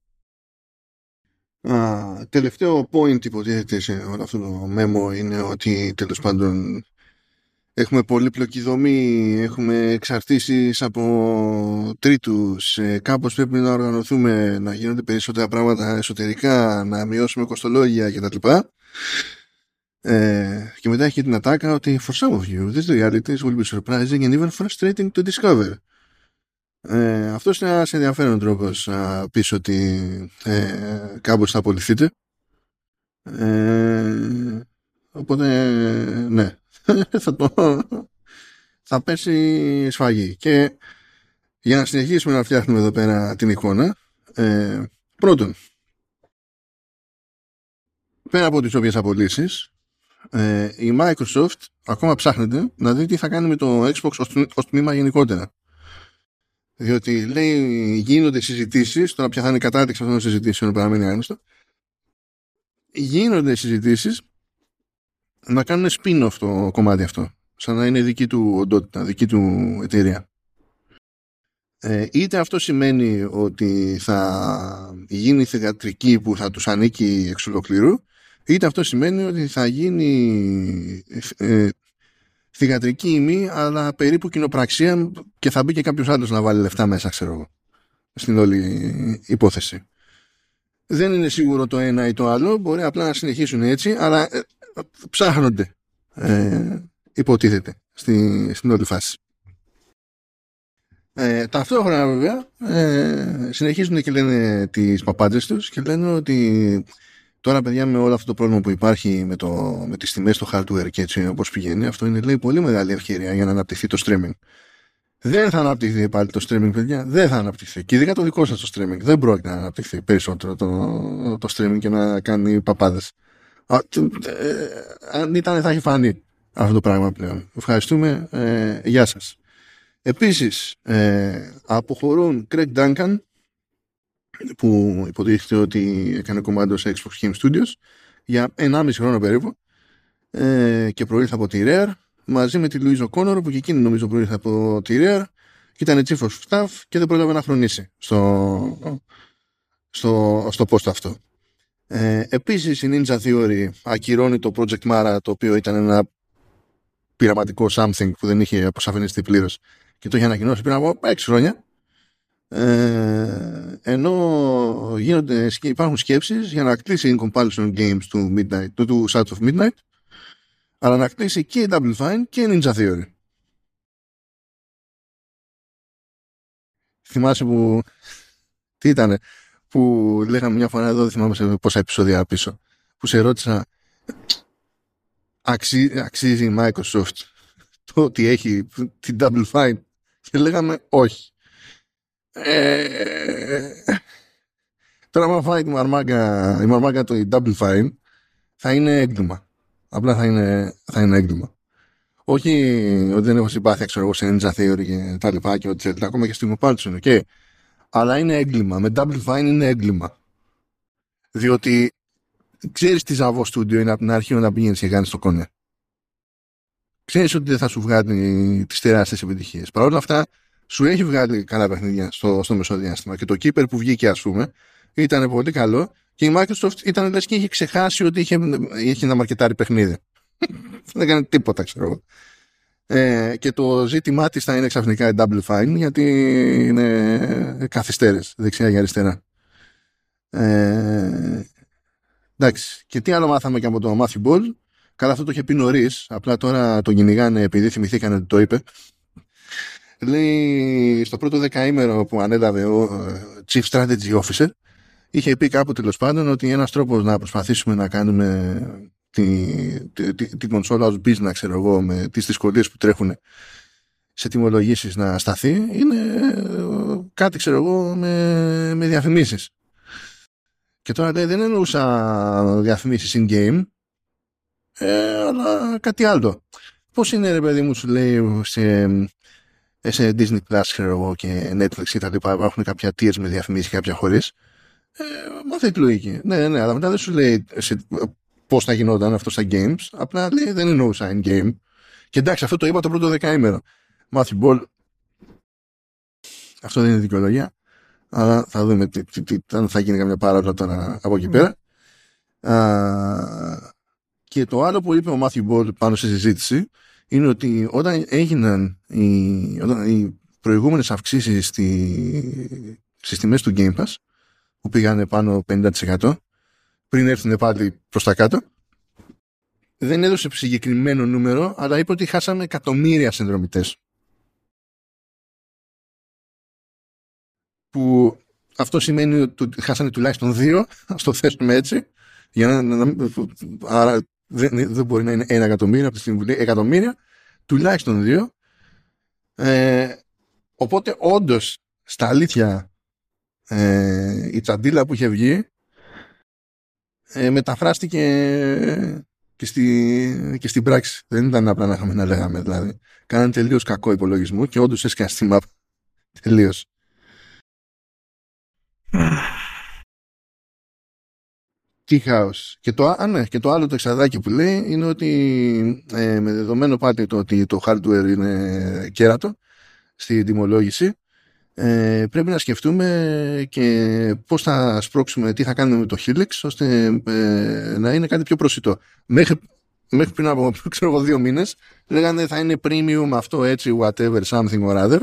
Α, τελευταίο point υποτίθεται σε όλο αυτό το memo είναι ότι τέλος πάντων έχουμε πολύπλοκη δομή, έχουμε εξαρτήσεις από τρίτους, ε, κάπως πρέπει να οργανωθούμε, να γίνονται περισσότερα πράγματα εσωτερικά, να μειώσουμε κοστολόγια κτλ. Ε, και μετά έχει την ατάκα ότι for some of you these realities will be surprising and even frustrating to discover. Ε, αυτός είναι ένας ενδιαφέρον τρόπος να πεις ότι ε, κάπως θα απολυθείτε. Ε, οπότε ναι θα, το, θα πέσει σφαγή. Και για να συνεχίσουμε να φτιάχνουμε εδώ πέρα την εικόνα, ε, πρώτον, πέρα από τις όποιες απολύσεις, ε, η Microsoft ακόμα ψάχνεται να δει τι θα κάνει με το Xbox ως, ως τμήμα γενικότερα. Διότι λέει γίνονται συζητήσεις, τώρα πια θα είναι η κατάρτιξη αυτών των συζητήσεων, παραμένει άγνωστο. Γίνονται συζητήσεις να κάνουν spin-off το κομμάτι αυτό, σαν να είναι δική του οντότητα, δική του εταιρεία. Ε, είτε αυτό σημαίνει ότι θα γίνει θυγατρική που θα τους ανήκει εξ ολοκλήρου, είτε αυτό σημαίνει ότι θα γίνει ε, θυγατρική ημί, αλλά περίπου κοινοπραξία και θα μπει και κάποιος άλλος να βάλει λεφτά μέσα, ξέρω εγώ, στην όλη υπόθεση. Δεν είναι σίγουρο το ένα ή το άλλο, μπορεί απλά να συνεχίσουν έτσι, αλλά ε, ψάχνονται, ε, υποτίθεται, στη, στην όλη φάση. Ε, ταυτόχρονα βέβαια ε, συνεχίζουν και λένε τις παπάντζες τους και λένε ότι τώρα, παιδιά, με όλο αυτό το πρόβλημα που υπάρχει με, το, με τις τιμές στο hardware και έτσι όπως πηγαίνει, αυτό είναι, λέει, πολύ μεγάλη ευκαιρία για να αναπτυχθεί το streaming. Δεν θα αναπτυχθεί πάλι το streaming, παιδιά. Δεν θα αναπτυχθεί. Και ειδικά το δικό σας το streaming. Δεν πρόκειται να αναπτυχθεί περισσότερο το, το streaming και να κάνει παπάδες. Α, ε, αν ήταν, θα έχει φανεί αυτό το πράγμα πλέον. Ευχαριστούμε. Ε, γεια σας. Επίσης, ε, αποχωρούν Craig Duncan, που υποτίθεται ότι έκανε κομμάτι σε Xbox Game Studios για ενάμιση χρόνο περίπου, ε, και προήλθε από τη Rare, μαζί με τη Louise O'Connor, που και εκείνη νομίζω προήλθε από τη Rare και ήταν Chief of Staff και δεν πρόλαβε να χρονίσει στο, στο, στο post αυτό. Ε, επίσης η Ninja Theory ακυρώνει το Project Mara, το οποίο ήταν ένα πειραματικό something που δεν είχε αποσαφινιστεί πλήρως και το είχε ανακοινώσει πριν από έξι χρόνια. Ε, ενώ γίνονται, υπάρχουν σκέψεις για να κλείσει in comparison games του, Midnight, του, του South of Midnight, αλλά να κλείσει και Double Fine και Ninja Theory. Θυμάσαι που τι ήτανε που λέγαμε μια φορά εδώ, δεν θυμάμαι σε πόσα επεισόδια πίσω, που σε ρώτησα αξί, αξίζει η Microsoft το ότι έχει την Double Fine, και λέγαμε όχι. Ε, τώρα άμα φάει τη μαρμάγκα, η μαρμάγκα το Double Fine, θα είναι έγκλημα. Απλά θα είναι, θα είναι έγκλημα. Όχι ότι δεν έχω συμπάθεια, ξέρω εγώ, σε Ninja Theory και τα λοιπά και ό,τι θέλετε, ακόμα και στην Opaltus είναι okay. Αλλά είναι έγκλημα. Με Double Fine είναι έγκλημα. Διότι ξέρεις τι Zavo Studio είναι από την αρχή να πηγαίνεις και κάνεις το κονέ. Ξέρεις ότι δεν θα σου βγάλει τις τεράστιες επιτυχίες. Παρ' όλα αυτά, σου έχει βγάλει καλά παιχνίδια στο, στο μεσοδιάστημα. Και το Keeper που βγήκε, ας πούμε, ήταν πολύ καλό. Και η Microsoft ήταν λες και είχε ξεχάσει ότι είχε, είχε να μαρκετάρει παιχνίδι. Δεν έκανε τίποτα, ξέρω εγώ. Ε, και το ζήτημά της θα είναι ξαφνικά η Double Fine, γιατί είναι καθυστέρες δεξιά και αριστερά. Ε, εντάξει. Και τι άλλο μάθαμε και από το Matthew Ball? Καλά, αυτό το είχε πει νωρίς, απλά τώρα το κυνηγάνε επειδή θυμηθήκανε ότι το είπε. Λέει στο πρώτο δεκαήμερο που ανέλαβε ο Chief Strategy Officer, είχε πει κάπου τέλος πάντων ότι ένας τρόπος να προσπαθήσουμε να κάνουμε τη, τη, τη, τη κονσόλα ως business, ξέρω εγώ, με τις δυσκολίες που τρέχουν σε τιμολογήσεις να σταθεί, είναι κάτι, ξέρω εγώ, με, με διαφημίσεις. Και τώρα λέει, δεν εννοούσα διαφημίσεις in-game, ε, αλλά κάτι άλλο. Πώς είναι, ρε παιδί μου, σου λέει, σε, σε Disney Plus, ξέρω εγώ, και Netflix και τα λοιπά, υπάρχουν κάποια tiers με διαφημίσεις και κάποια χωρίς. Ε, μάθει τη λογική. Ναι, ναι, αλλά μετά δεν σου λέει σε, πώς θα γινόταν αυτό στα games, απλά λέει δεν εννοούσα in-game. Και εντάξει, αυτό το είπα το πρώτο δεκαήμερο. Μάθει Μπολ. Αυτό δεν είναι δικαιολογία. Αλλά θα δούμε τι, τι, τι, αν θα γίνει καμιά παράδοση τώρα από εκεί πέρα. Mm. Α, και το άλλο που είπε ο Μάθιου Μπολ πάνω στη συζήτηση είναι ότι όταν έγιναν οι, όταν οι προηγούμενες αυξήσεις στη, στις τιμές του Game Pass, που πήγανε πάνω πενήντα τοις εκατό, πριν έρθουν πάλι προς τα κάτω, δεν έδωσε συγκεκριμένο νούμερο, αλλά είπε ότι χάσαμε εκατομμύρια συνδρομητές. Που αυτό σημαίνει ότι χάσανε τουλάχιστον δύο, ας το θέσουμε έτσι, για να, να, άρα δεν, δεν μπορεί να είναι ένα εκατομμύριο από τη στιγμή εκατομμύρια, τουλάχιστον δύο. Ε, οπότε όντως στα αλήθεια ε, η τσαντίλα που είχε βγει ε, μεταφράστηκε και, στη, και στην πράξη. Δεν ήταν απλά να είχαμε να λέγαμε, δηλαδή. Κάνανε τελείως κακό υπολογισμό και όντως έσκανε στη map. Τελείως. Τι χάος. Και το, α, ναι, και το άλλο το εξαδάκι που λέει είναι ότι ε, με δεδομένο πάλι το ότι το hardware είναι κέρατο στην τιμολόγηση, ε, πρέπει να σκεφτούμε και πώς θα σπρώξουμε, τι θα κάνουμε με το Helix ώστε ε, να είναι κάτι πιο προσιτό. Μέχρι, μέχρι πριν από ξέρω εγώ, δύο μήνες λέγανε θα είναι premium αυτό έτσι whatever something or other.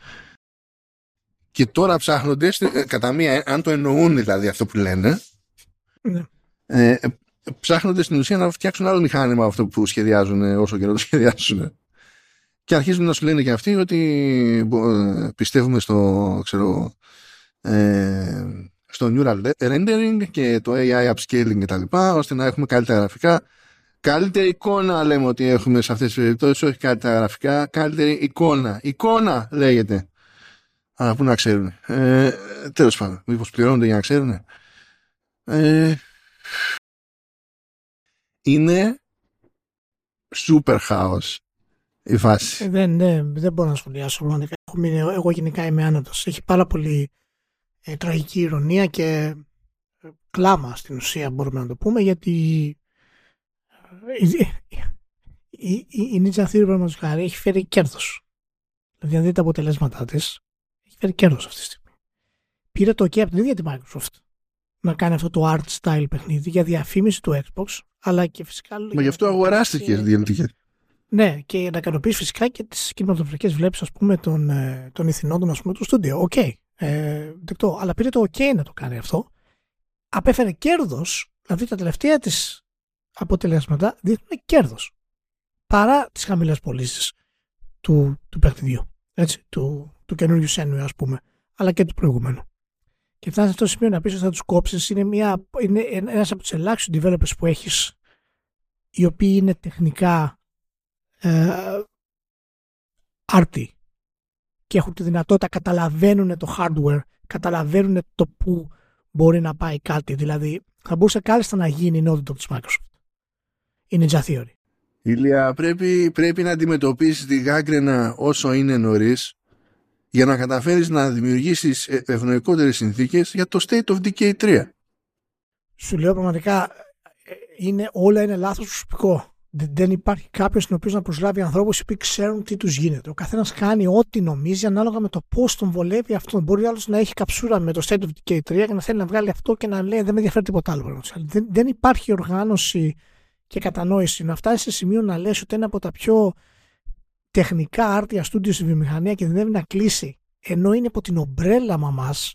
Και τώρα ψάχνονται, κατά μία, αν το εννοούν δηλαδή αυτό που λένε, ναι. ε, ψάχνονται στην ουσία να φτιάξουν άλλο μηχάνημα αυτό που σχεδιάζουν όσο καιρό το σχεδιάζουν. Και αρχίζουν να σου λένε και αυτοί ότι πιστεύουμε στο, ξέρω, ε, στο neural rendering και το έι άι upscaling και τα λοιπά, ώστε να έχουμε καλύτερα γραφικά. Καλύτερη εικόνα λέμε ότι έχουμε σε αυτές τις περιπτώσεις, όχι καλύτερα γραφικά, καλύτερη εικόνα. Εικόνα λέγεται. Αλλά πού να ξέρουν. Ε, τέλος πάντων, μήπως πληρώνονται για να ξέρουν. Ε, είναι super house η φάση. Ε, δεν, δεν, δεν μπορώ να σχολιάσω. Έχω μείνει, εγώ γενικά είμαι άνετος. Έχει πάρα πολύ ε, τραγική ηρωνία και ε, κλάμα στην ουσία μπορούμε να το πούμε, γιατί η, η, η, η Ninja Theory παραδείγματος χάρη έχει φέρει κέρδος. Δηλαδή αν δείτε τα αποτελέσματά της, έχει φέρει κέρδος αυτή τη στιγμή. Πήρε το OK από την ίδια τη Microsoft να κάνει αυτό το art style παιχνίδι για διαφήμιση του Xbox, αλλά και φυσικά... Μα γι' αυτό αγοράστηκε διαλυτική. Ναι, και να ικανοποιήσει φυσικά και τις κινηματογραφικές βλέψεις, ας πούμε, των, των ηθινόντων, ας πούμε, του στούντιο. Οκ, okay, ε, δεκτό. Αλλά πήρε το OK να το κάνει αυτό. Απέφερε κέρδος, δηλαδή τα τελευταία της αποτελέσματα δείχνουν κέρδος. Παρά τις χαμηλές πωλήσεις του, του παιχνιδιού. Έτσι, του, του καινούριου Senua, ας πούμε, αλλά και του προηγούμενου. Και φτάνει σε αυτό το σημείο να πεις ότι θα τους κόψεις. Είναι, μια, είναι ένας από τους ελάχιστους developers που έχεις, οι οποίοι είναι τεχνικά ε, άρτιοι και έχουν τη δυνατότητα, καταλαβαίνουν το hardware, καταλαβαίνουν το που μπορεί να πάει κάτι. Δηλαδή θα μπορούσε κάλλιστα να γίνει η Naughty Dog της Microsoft. Η Ninja Theory. Ηλία, πρέπει, πρέπει να αντιμετωπίσεις τη γάγκρενα όσο είναι νωρίς, για να καταφέρεις να δημιουργήσεις ευνοϊκότερες συνθήκες για το State of Decay τρία. Σου λέω πραγματικά, είναι, όλα είναι λάθος προσωπικό. Δεν υπάρχει κάποιος ο οποίος να προσλάβει ανθρώπους οι οποίοι ξέρουν τι τους γίνεται. Ο καθένας κάνει ό,τι νομίζει ανάλογα με το πώς τον βολεύει αυτό. Μπορεί άλλος να έχει καψούρα με το State of Decay τρία και να θέλει να βγάλει αυτό και να λέει δεν με ενδιαφέρει τίποτα άλλο. Δεν, δεν υπάρχει οργάνωση και κατανόηση να φτάσει σε σημείο να λες ότι ένα από τα πιο τεχνικά άρτια στούντιο στη βιομηχανία και δεν να κλείσει, ενώ είναι από την ομπρέλα μαμάς,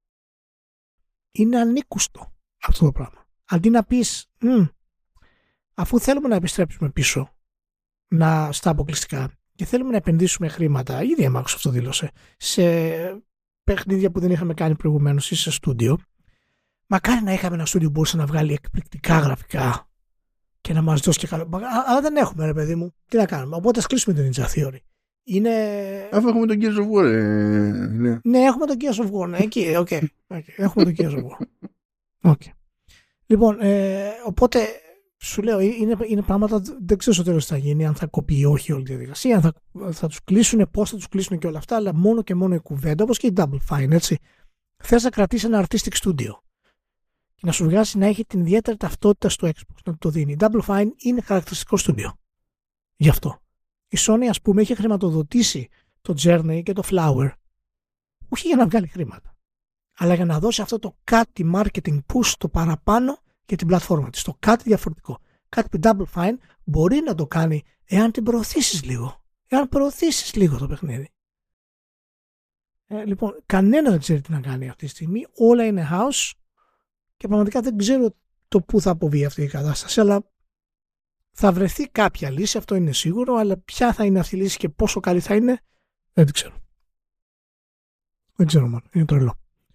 είναι ανήκουστο αυτό το πράγμα. Αντί να πεις, αφού θέλουμε να επιστρέψουμε πίσω να, στα αποκλειστικά και θέλουμε να επενδύσουμε χρήματα, ήδη η Microsoft το δήλωσε, σε παιχνίδια που δεν είχαμε κάνει προηγουμένως ή σε στούντιο, μακάρι να είχαμε ένα στούντιο που μπορούσε να βγάλει εκπληκτικά γραφικά και να μας δώσει και καλό. Αλλά δεν έχουμε, ρε παιδί μου. Τι να κάνουμε. Οπότε ας κλείσουμε την Ninja Theory. Είναι... Αφού έχουμε τον Gears of War, ε, ναι. Ναι, έχουμε τον Gears of War. Ναι, εκεί, okay. Okay. Έχουμε τον Gears of War. Okay. Λοιπόν, ε, οπότε σου λέω, είναι, είναι πράγματα, δεν ξέρω στο τέλος τι θα γίνει, αν θα κοπεί ή όχι όλη τη διαδικασία, αν θα, θα τους κλείσουν, πώς θα τους κλείσουν και όλα αυτά, αλλά μόνο και μόνο η κουβέντα, όπως και η Double Fine, έτσι. Θες να κρατήσει ένα artistic studio και να σου βγάζει να έχει την ιδιαίτερη ταυτότητα στο Xbox, να το δίνει. Η Double Fine είναι χαρακτηριστικό studio. Γι' αυτό. Η Sony, ας πούμε, είχε χρηματοδοτήσει το Journey και το Flower, όχι για να βγάλει χρήματα, αλλά για να δώσει αυτό το κάτι marketing push το παραπάνω για την πλατφόρμα της, το κάτι διαφορετικό. Κάτι που η Double Fine μπορεί να το κάνει εάν την προωθήσεις λίγο. Εάν προωθήσεις λίγο το παιχνίδι. Ε, λοιπόν, κανένα δεν ξέρει τι να κάνει αυτή τη στιγμή. Όλα είναι house και πραγματικά δεν ξέρω το πού θα αποβεί αυτή η κατάσταση, αλλά θα βρεθεί κάποια λύση, αυτό είναι σίγουρο, αλλά ποια θα είναι αυτή η λύση και πόσο καλή θα είναι, δεν το ξέρω. Δεν ξέρω μόνο, είναι τρελό.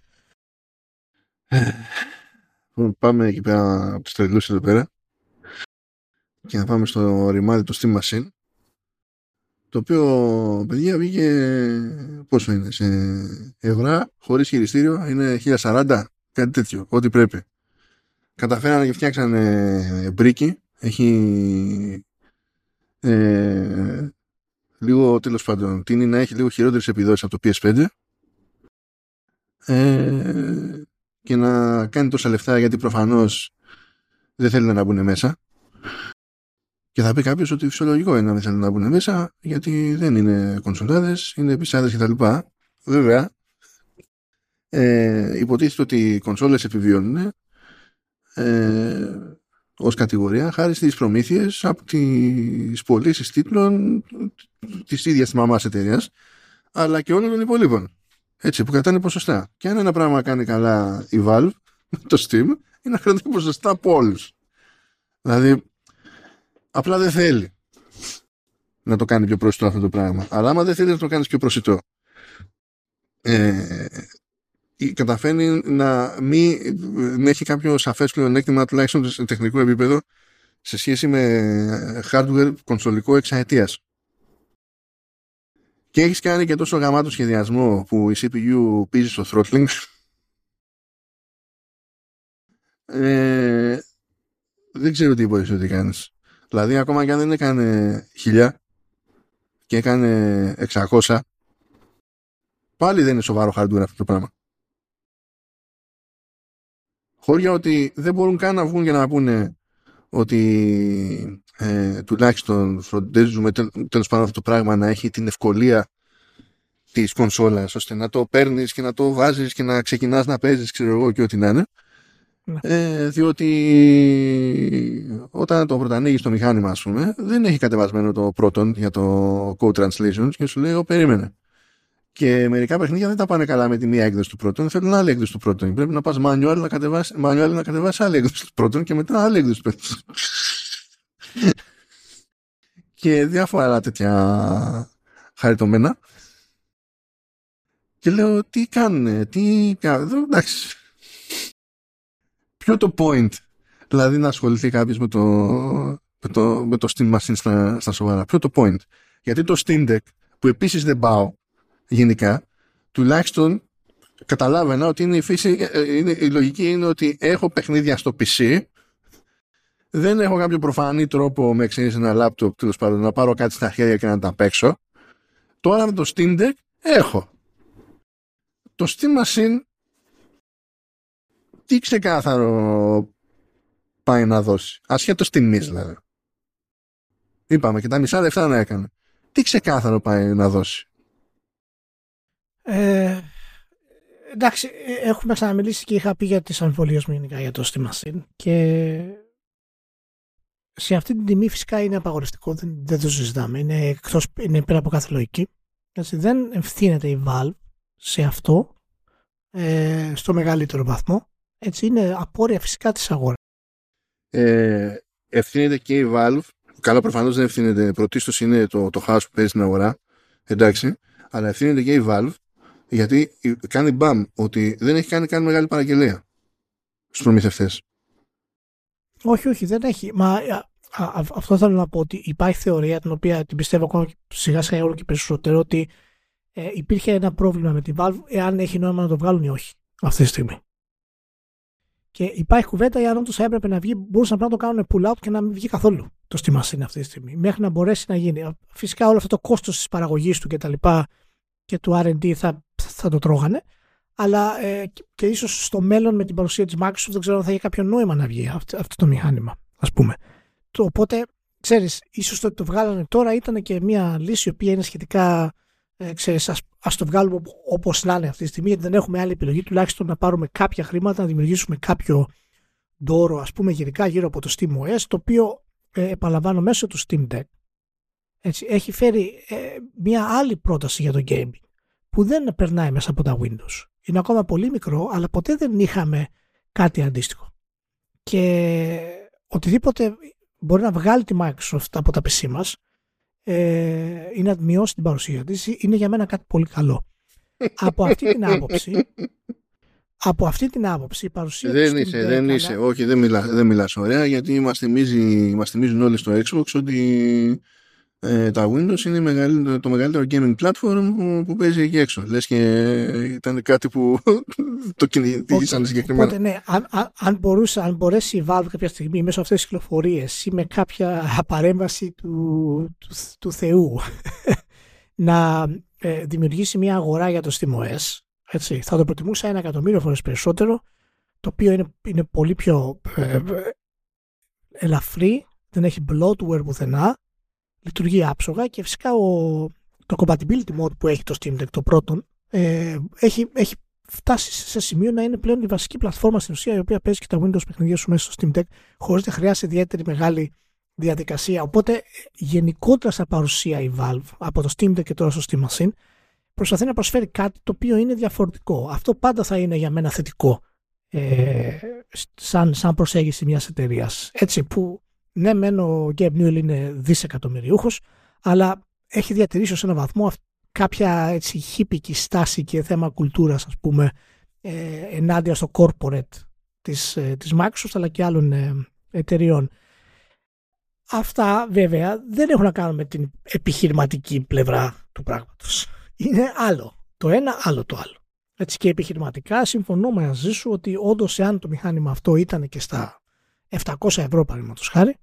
Πάμε εκεί πέρα από τους τρελούς εδώ πέρα και να πάμε στο ρημάδι του Steam Machine, το οποίο, παιδιά, βγήκε πόσο είναι, σε ευρώ, χωρίς χειριστήριο, είναι χίλια σαράντα, κάτι τέτοιο, ό,τι πρέπει. Καταφέρανε και φτιάξανε μπρίκι, έχει ε, λίγο, τέλος πάντων, τίνει να έχει λίγο χειρότερες επιδόσεις από το πι ες φάιβ, ε, και να κάνει τόσα λεφτά γιατί προφανώς δεν θέλουν να μπουν μέσα. Και θα πει κάποιος ότι φυσιολογικό είναι να δεν θέλουν να μπουν μέσα, γιατί δεν είναι κονσολάδες, είναι πισάδες κτλ. Βέβαια, ε, υποτίθεται ότι οι κονσόλες επιβιώνουν ε, ως κατηγορία χάρη στις προμήθειες από τις πωλήσεις τίτλων της ίδιας της μαμάς εταιρείας, αλλά και όλων των υπολείπων. Έτσι, που κρατάνε ποσοστά. Και αν ένα πράγμα κάνει καλά η Valve, το Steam, είναι να κρατάει ποσοστά από όλους. Δηλαδή, απλά δεν θέλει να το κάνει πιο προσιτό αυτό το πράγμα. Αλλά άμα δεν θέλει να το κάνεις πιο προσιτό, ε, καταφέρνει να μην έχει κάποιο σαφές πλεονέκτημα, τουλάχιστον σε τεχνικό επίπεδο, σε σχέση με hardware κονσολικό εξαετίας. Και έχεις κάνει και τόσο γαμάτο σχεδιασμό που η σι πι γιου πίζει στο throttling. Ε, δεν ξέρω τι μπορείς ότι κάνεις. Δηλαδή, ακόμα και αν δεν έκανε χίλια και έκανε εξακόσια, πάλι δεν είναι σοβαρό hardware αυτό το πράγμα. Χώρια ότι δεν μπορούν καν να βγουν για να πούνε ότι ε, τουλάχιστον φροντίζουμε τέλος πάντων αυτό το πράγμα να έχει την ευκολία της κονσόλας, ώστε να το παίρνεις και να το βάζεις και να ξεκινάς να παίζεις, ξέρω εγώ, και ό,τι να είναι. Ναι. Ε, διότι όταν το πρωτανοίγεις το μηχάνημα, ας πούμε, δεν έχει κατεβασμένο το πρώτον για το code translations και σου λέει, περίμενε. Και μερικά παιχνίδια δεν τα πάνε καλά με τη μία έκδοση του πρώτον, θέλουν άλλη έκδοση του πρώτον. Πρέπει να πας manual να κατεβάσεις, manual να κατεβάσεις άλλη έκδοση του πρώτον και μετά άλλη έκδοση του πρώτον. Και διάφορα άλλα τέτοια χαριτωμένα. Και λέω, τι κάνουνε, τι κάνουν, εντάξει. Ποιο το point, δηλαδή να ασχοληθεί κάποιος με το, με το, με το Steam Machine στα, στα σοβαρά. Ποιο το point. Γιατί το Steam Deck, που επίσης δεν πάω γενικά, τουλάχιστον καταλάβαινα ότι είναι η φύση, είναι, η λογική είναι ότι έχω παιχνίδια στο πι σι, δεν έχω κάποιο προφανή τρόπο με εξαιρέσει ένα λάπτοπ, τέλος πάντων, να πάρω κάτι στα χέρια και να τα παίξω. Τώρα με το Steam Deck έχω. Το Steam Machine τι ξεκάθαρο πάει να δώσει, ασχέτως τιμής δηλαδή. Είπαμε και τα μισά λεφτά να έκανε. Τι ξεκάθαρο πάει να δώσει. Ε, εντάξει, έχουμε ξαναμιλήσει και είχα πει για τις αμφιβολίες μου γενικά για το Steam Machine και σε αυτή την τιμή φυσικά είναι απαγορευτικό, δεν, δεν το συζητάμε, είναι, εκτός, είναι πέρα από κάθε λογική. Έτσι, δεν ευθύνεται η Valve σε αυτό ε, στο μεγαλύτερο βαθμό. Έτσι, είναι απόρρια φυσικά της αγοράς. Ε, ευθύνεται και η Valve. Καλά, προφανώς δεν ευθύνεται. Πρωτίστως είναι το, το χάος που παίζει στην αγορά. Εντάξει. Αλλά ευθύνεται και η Valve γιατί κάνει μπαμ ότι δεν έχει κάνει καν μεγάλη παραγγελία στους προμηθευτές. Όχι, όχι, δεν έχει. Μα α, α, αυτό θέλω να πω ότι υπάρχει θεωρία την οποία την πιστεύω ακόμα σιγά σιγά όλο και περισσότερο ότι ε, υπήρχε ένα πρόβλημα με την Valve εάν έχει νόημα να το βγάλουν ή όχι αυτή τη στιγμή. Και υπάρχει κουβέντα εάν όντως έπρεπε να βγει, μπορούσαν να το κάνουν pull out και να μην βγει καθόλου το Steam Machine αυτή τη στιγμή. Μέχρι να μπορέσει να γίνει. Φυσικά όλο αυτό το κόστος της παραγωγής του και τα λοιπά και του αρ εντ ντι θα, θα το τρώγανε. Αλλά ε, και, και ίσως στο μέλλον με την παρουσία της Microsoft δεν ξέρω αν θα έχει κάποιο νόημα να βγει αυτό, αυτό το μηχάνημα, ας πούμε. Το, οπότε, ξέρεις, ίσως το ότι το βγάλανε τώρα ήταν και μια λύση η οποία είναι σχετικά, ε, ξέρεις, ας, ας το βγάλουμε όπως να είναι αυτή τη στιγμή, γιατί δεν έχουμε άλλη επιλογή, τουλάχιστον να πάρουμε κάποια χρήματα, να δημιουργήσουμε κάποιο ντόρο, ας πούμε, γενικά γύρω από το SteamOS, το οποίο ε, επαναλαμβάνω μέσω του Steam Deck. Έτσι, έχει φέρει ε, μια άλλη πρόταση για το gaming που δεν περνάει μέσα από τα Windows. Είναι ακόμα πολύ μικρό, αλλά ποτέ δεν είχαμε κάτι αντίστοιχο. Και οτιδήποτε μπορεί να βγάλει τη Microsoft από τα πι σι μας ε, ή να μειώσει την παρουσία της, είναι για μένα κάτι πολύ καλό. Από αυτή την άποψη, από αυτή την άποψη η παρουσία δεν είσαι, δεν έκανα... είσαι, όχι, δεν, μιλά, δεν μιλάς ωραία, γιατί μας, θυμίζει, μας θυμίζουν όλοι στο Xbox ότι Ε, τα Windows είναι μεγαλύτερο, το μεγαλύτερο gaming platform που, που παίζει εκεί έξω. Λες και ήταν κάτι που το κυνηγήσαν συγκεκριμένα. Οπότε ναι, αν, αν, αν, μπορούσε, αν μπορέσει η Valve κάποια στιγμή μέσω αυτές τις κυκλοφορίες ή με κάποια παρέμβαση του, του, του Θεού να ε, δημιουργήσει μια αγορά για το SteamOS, έτσι, θα το προτιμούσα ένα εκατομμύριο φορές περισσότερο, το οποίο είναι, είναι πολύ πιο ε, ε, ελαφρύ, δεν έχει bloatware πουθενά, λειτουργεί άψογα και φυσικά ο, το compatibility mode που έχει το Steam Deck, το πρώτον, ε, έχει, έχει φτάσει σε σημείο να είναι πλέον η βασική πλατφόρμα στην ουσία η οποία παίζει και τα Windows παιχνίδια σου μέσα στο Steam Deck χωρίς να χρειάζεται ιδιαίτερη μεγάλη διαδικασία. Οπότε γενικότερα στα παρουσία η Valve από το Steam Deck και τώρα στο Steam Machine προσπαθεί να προσφέρει κάτι το οποίο είναι διαφορετικό. Αυτό πάντα θα είναι για μένα θετικό ε, σαν, σαν προσέγγιση μιας εταιρείας. Έτσι που ναι, μεν ο Gabe Newell είναι δισεκατομμυριούχος, αλλά έχει διατηρήσει ως έναν βαθμό κάποια έτσι χίπικη στάση και θέμα κουλτούρας, ας πούμε, ε, ενάντια στο corporate της, ε, της Microsoft αλλά και άλλων ε, εταιριών. Αυτά βέβαια δεν έχουν να κάνουν με την επιχειρηματική πλευρά του πράγματος. Είναι άλλο το ένα, άλλο το άλλο. Έτσι και επιχειρηματικά συμφωνώ μαζί σου ότι όντως εάν το μηχάνημα αυτό ήταν και στα επτακόσια ευρώ παραδείγματος χάρη,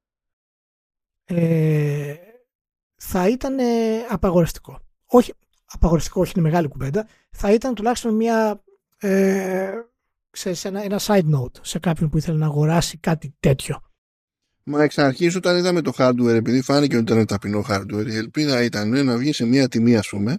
ε, θα ήταν ε, απαγορευτικό. Όχι, απαγορευτικό, όχι, είναι μεγάλη κουβέντα. Θα ήταν τουλάχιστον μια, ε, ξέρεις, ένα, ένα side note σε κάποιον που ήθελε να αγοράσει κάτι τέτοιο. Μα εξ αρχής όταν είδαμε το hardware, επειδή φάνηκε ότι ήταν ταπεινό hardware, η ελπίδα ήταν να βγει σε μια τιμή, ας πούμε,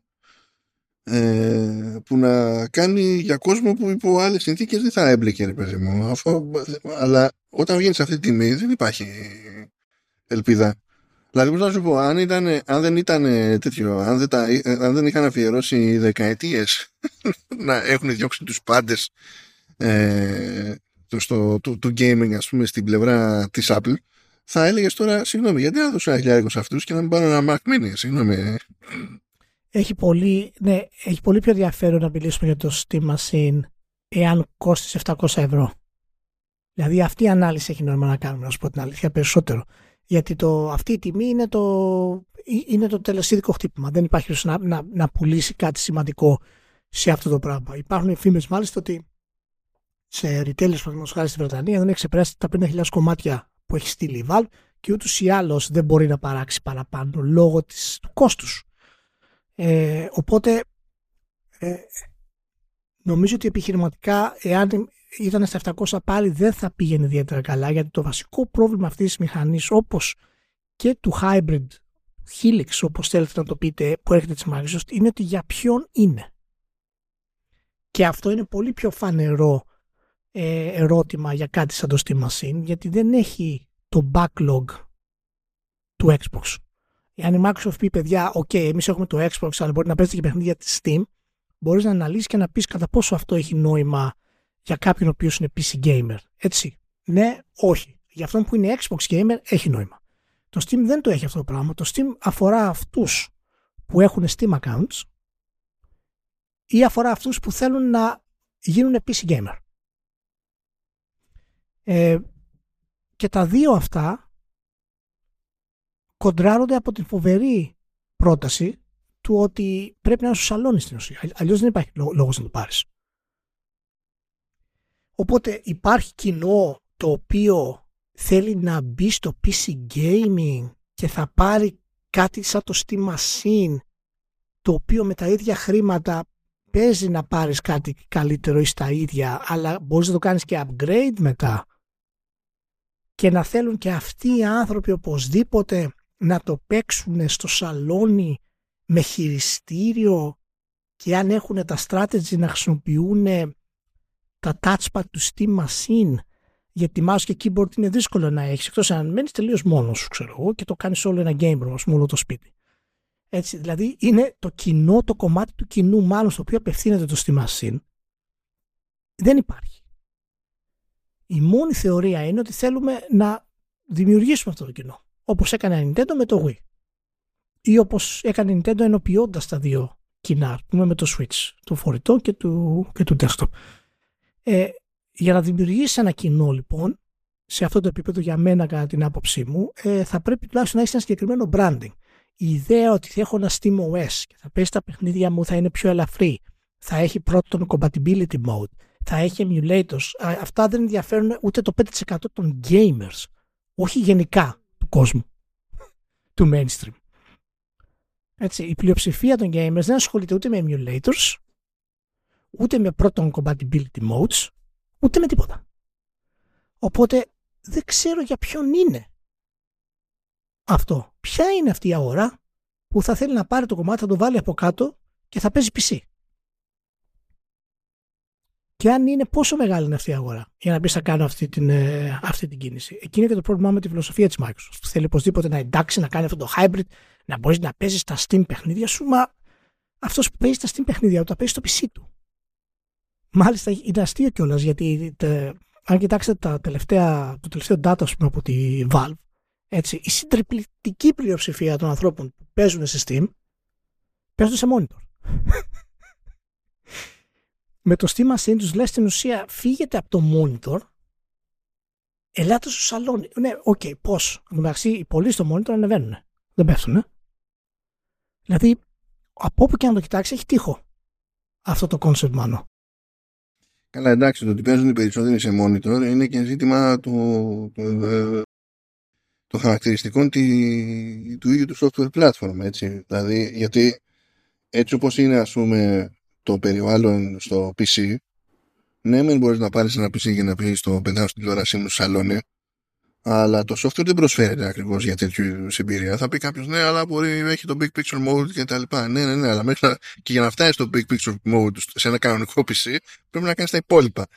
Ε, που να κάνει για κόσμο που υπό άλλες συνθήκες δεν θα έμπλεκε, ρε παιδί μου. Αυτό, αλλά όταν βγαίνει σε αυτή τη τιμή δεν υπάρχει ελπίδα. Δηλαδή, πώς να σου πω, αν, ήταν, αν δεν ήταν τέτοιο, αν δεν, τα, αν δεν είχαν αφιερώσει δεκαετίες να έχουν διώξει τους πάντες ε, στο, το, το gaming, ας πούμε, στην πλευρά της Apple, θα έλεγες τώρα, συγγνώμη, γιατί να δώσω ένα χιλιάρικο σε αυτούς και να μην πάρω ένα Mac Mini, συγγνώμη. Έχει πολύ, ναι, έχει πολύ πιο ενδιαφέρον να μιλήσουμε για το Steam Machine εάν κόστησε επτακόσια ευρώ. Δηλαδή αυτή η ανάλυση έχει νόημα να κάνουμε, να σου πω την αλήθεια, περισσότερο. Γιατί το, αυτή η τιμή είναι το, είναι το τελεσίδικο χτύπημα. Δεν υπάρχει να, να, να πουλήσει κάτι σημαντικό σε αυτό το πράγμα. Υπάρχουν φήμες μάλιστα ότι σε retailers, παραδείγματος χάρη στη Βρετανία, δεν έχει ξεπεράσει τα πενήντα χιλιάδες κομμάτια που έχει στείλει η Valve και ούτως ή άλλως δεν μπορεί να παράξει παραπάνω λόγω της, του κόστους. Ε, οπότε ε, νομίζω ότι επιχειρηματικά εάν ήταν στα επτακόσια πάλι δεν θα πήγαινε ιδιαίτερα καλά, γιατί το βασικό πρόβλημα αυτής της μηχανής, όπως και του hybrid Helix, όπως θέλετε να το πείτε, που έρχεται της Microsoft, είναι ότι για ποιον είναι. Και αυτό είναι πολύ πιο φανερό ε, ερώτημα για κάτι σαν το Steam Machine, γιατί δεν έχει το backlog του Xbox. Εάν η Microsoft πει, παιδιά, ok, εμείς έχουμε το Xbox, αλλά μπορεί να παίζετε και παιχνίδια της Steam, μπορείς να αναλύσεις και να πεις κατά πόσο αυτό έχει νόημα για κάποιον ο οποίος είναι πι σι gamer. Έτσι. Ναι, όχι. για αυτόν που είναι Xbox gamer έχει νόημα. Το Steam δεν το έχει αυτό το πράγμα. Το Steam αφορά αυτούς που έχουν Steam accounts ή αφορά αυτούς που θέλουν να γίνουν πι σι gamer. Ε, και τα δύο αυτά κοντράρονται από την φοβερή πρόταση του ότι πρέπει να είναι στο σαλόνι στην ουσία. Αλλιώς δεν υπάρχει λόγος να το πάρεις. Οπότε υπάρχει κοινό το οποίο θέλει να μπει στο πι σι gaming και θα πάρει κάτι σαν το Steam Machine, το οποίο με τα ίδια χρήματα παίζει να πάρεις κάτι καλύτερο ή στα ίδια, αλλά μπορείς να το κάνεις και upgrade μετά, και να θέλουν και αυτοί οι άνθρωποι οπωσδήποτε να το παίξουν στο σαλόνι με χειριστήριο, και αν έχουν τα strategy να χρησιμοποιούν τα touchpad του Steam Machine, γιατί mouse και keyboard είναι δύσκολο να έχεις, εκτός αν μένεις τελείως μόνος σου, ξέρω εγώ, και το κάνεις όλο ένα game room, ας πούμε, όλο το σπίτι. Έτσι, δηλαδή είναι το κοινό, το κομμάτι του κοινού μάλλον στο οποίο απευθύνεται το Steam Machine, δεν υπάρχει. Η μόνη θεωρία είναι ότι θέλουμε να δημιουργήσουμε αυτό το κοινό, όπως έκανε η Nintendo με το Wii, ή όπως έκανε η Nintendo ενοποιώντας τα δύο κοινά, πούμε, με το Switch, το φορητό και του, και του desktop. Ε, για να δημιουργήσει ένα κοινό, λοιπόν, σε αυτό το επίπεδο, για μένα, κατά την άποψή μου, ε, θα πρέπει τουλάχιστον να έχει ένα συγκεκριμένο branding. Η ιδέα ότι θα έχω ένα SteamOS και θα παίζει τα παιχνίδια μου, θα είναι πιο ελαφρύ, θα έχει πρώτον compatibility mode, θα έχει emulators, αυτά δεν ενδιαφέρουν ούτε το πέντε τοις εκατό των gamers, όχι γενικά του κόσμου, του mainstream. Έτσι, η πλειοψηφία των gamers δεν ασχολείται ούτε με emulators, ούτε με πρώτον compatibility modes, ούτε με τίποτα. Οπότε δεν ξέρω για ποιον είναι αυτό. Ποια είναι αυτή η αγορά που θα θέλει να πάρει το κομμάτι, θα το βάλει από κάτω και θα παίζει πι σι. Και αν είναι, πόσο μεγάλη είναι αυτή η αγορά για να πει θα κάνω αυτή την, ε, αυτή την κίνηση. Εκεί είναι και το πρόβλημά με τη φιλοσοφία της Microsoft. Θέλει οπωσδήποτε να εντάξει, να κάνει αυτό το hybrid, να μπορείς να παίζεις τα Steam παιχνίδια σου, μα αυτός που παίζει τα Steam παιχνίδια του τα παίζει στο πι σι του. Μάλιστα είναι αστείο κιόλας, γιατί τε, αν κοιτάξετε τα τελευταία, το τελευταίο data, ας πούμε, από τη Valve, έτσι, η συντριπτική πλειοψηφία των ανθρώπων που παίζουν σε Steam παίζουν σε monitor. Με το Steam Machine τους λέει στην ουσία, φύγετε από το monitor, ελάτε στο σαλόνι. Ναι, οκ, okay, πώς. Εντάξει, οι πολλοί στο monitor ανεβαίνουν. Δεν πέφτουν. Δηλαδή, από όπου και αν το κοιτάξει, έχει τείχο αυτό το concept μάλλον. Καλά, εντάξει, το ότι παίζουν οι περισσότεροι σε monitor είναι και ζήτημα του, του, των χαρακτηριστικών τη, του ίδιου του software platform, έτσι. Δηλαδή, γιατί έτσι όπως είναι, ας πούμε, το περιβάλλον στο πι σι, ναι, μεν μπορείς να πάρεις ένα πι σι και να πεις το πεντάω στην τηλεόρασή μου στο σαλόνι, αλλά το software δεν προσφέρεται ακριβώς για τέτοιου εμπειρία. Θα πει κάποιος, ναι, αλλά μπορεί, έχει το big picture mode και τα λοιπά. Ναι, ναι, ναι, αλλά μέχρι να... και για να φτάσεις στο big picture mode σε ένα κανονικό πι σι, πρέπει να κάνεις τα υπόλοιπα.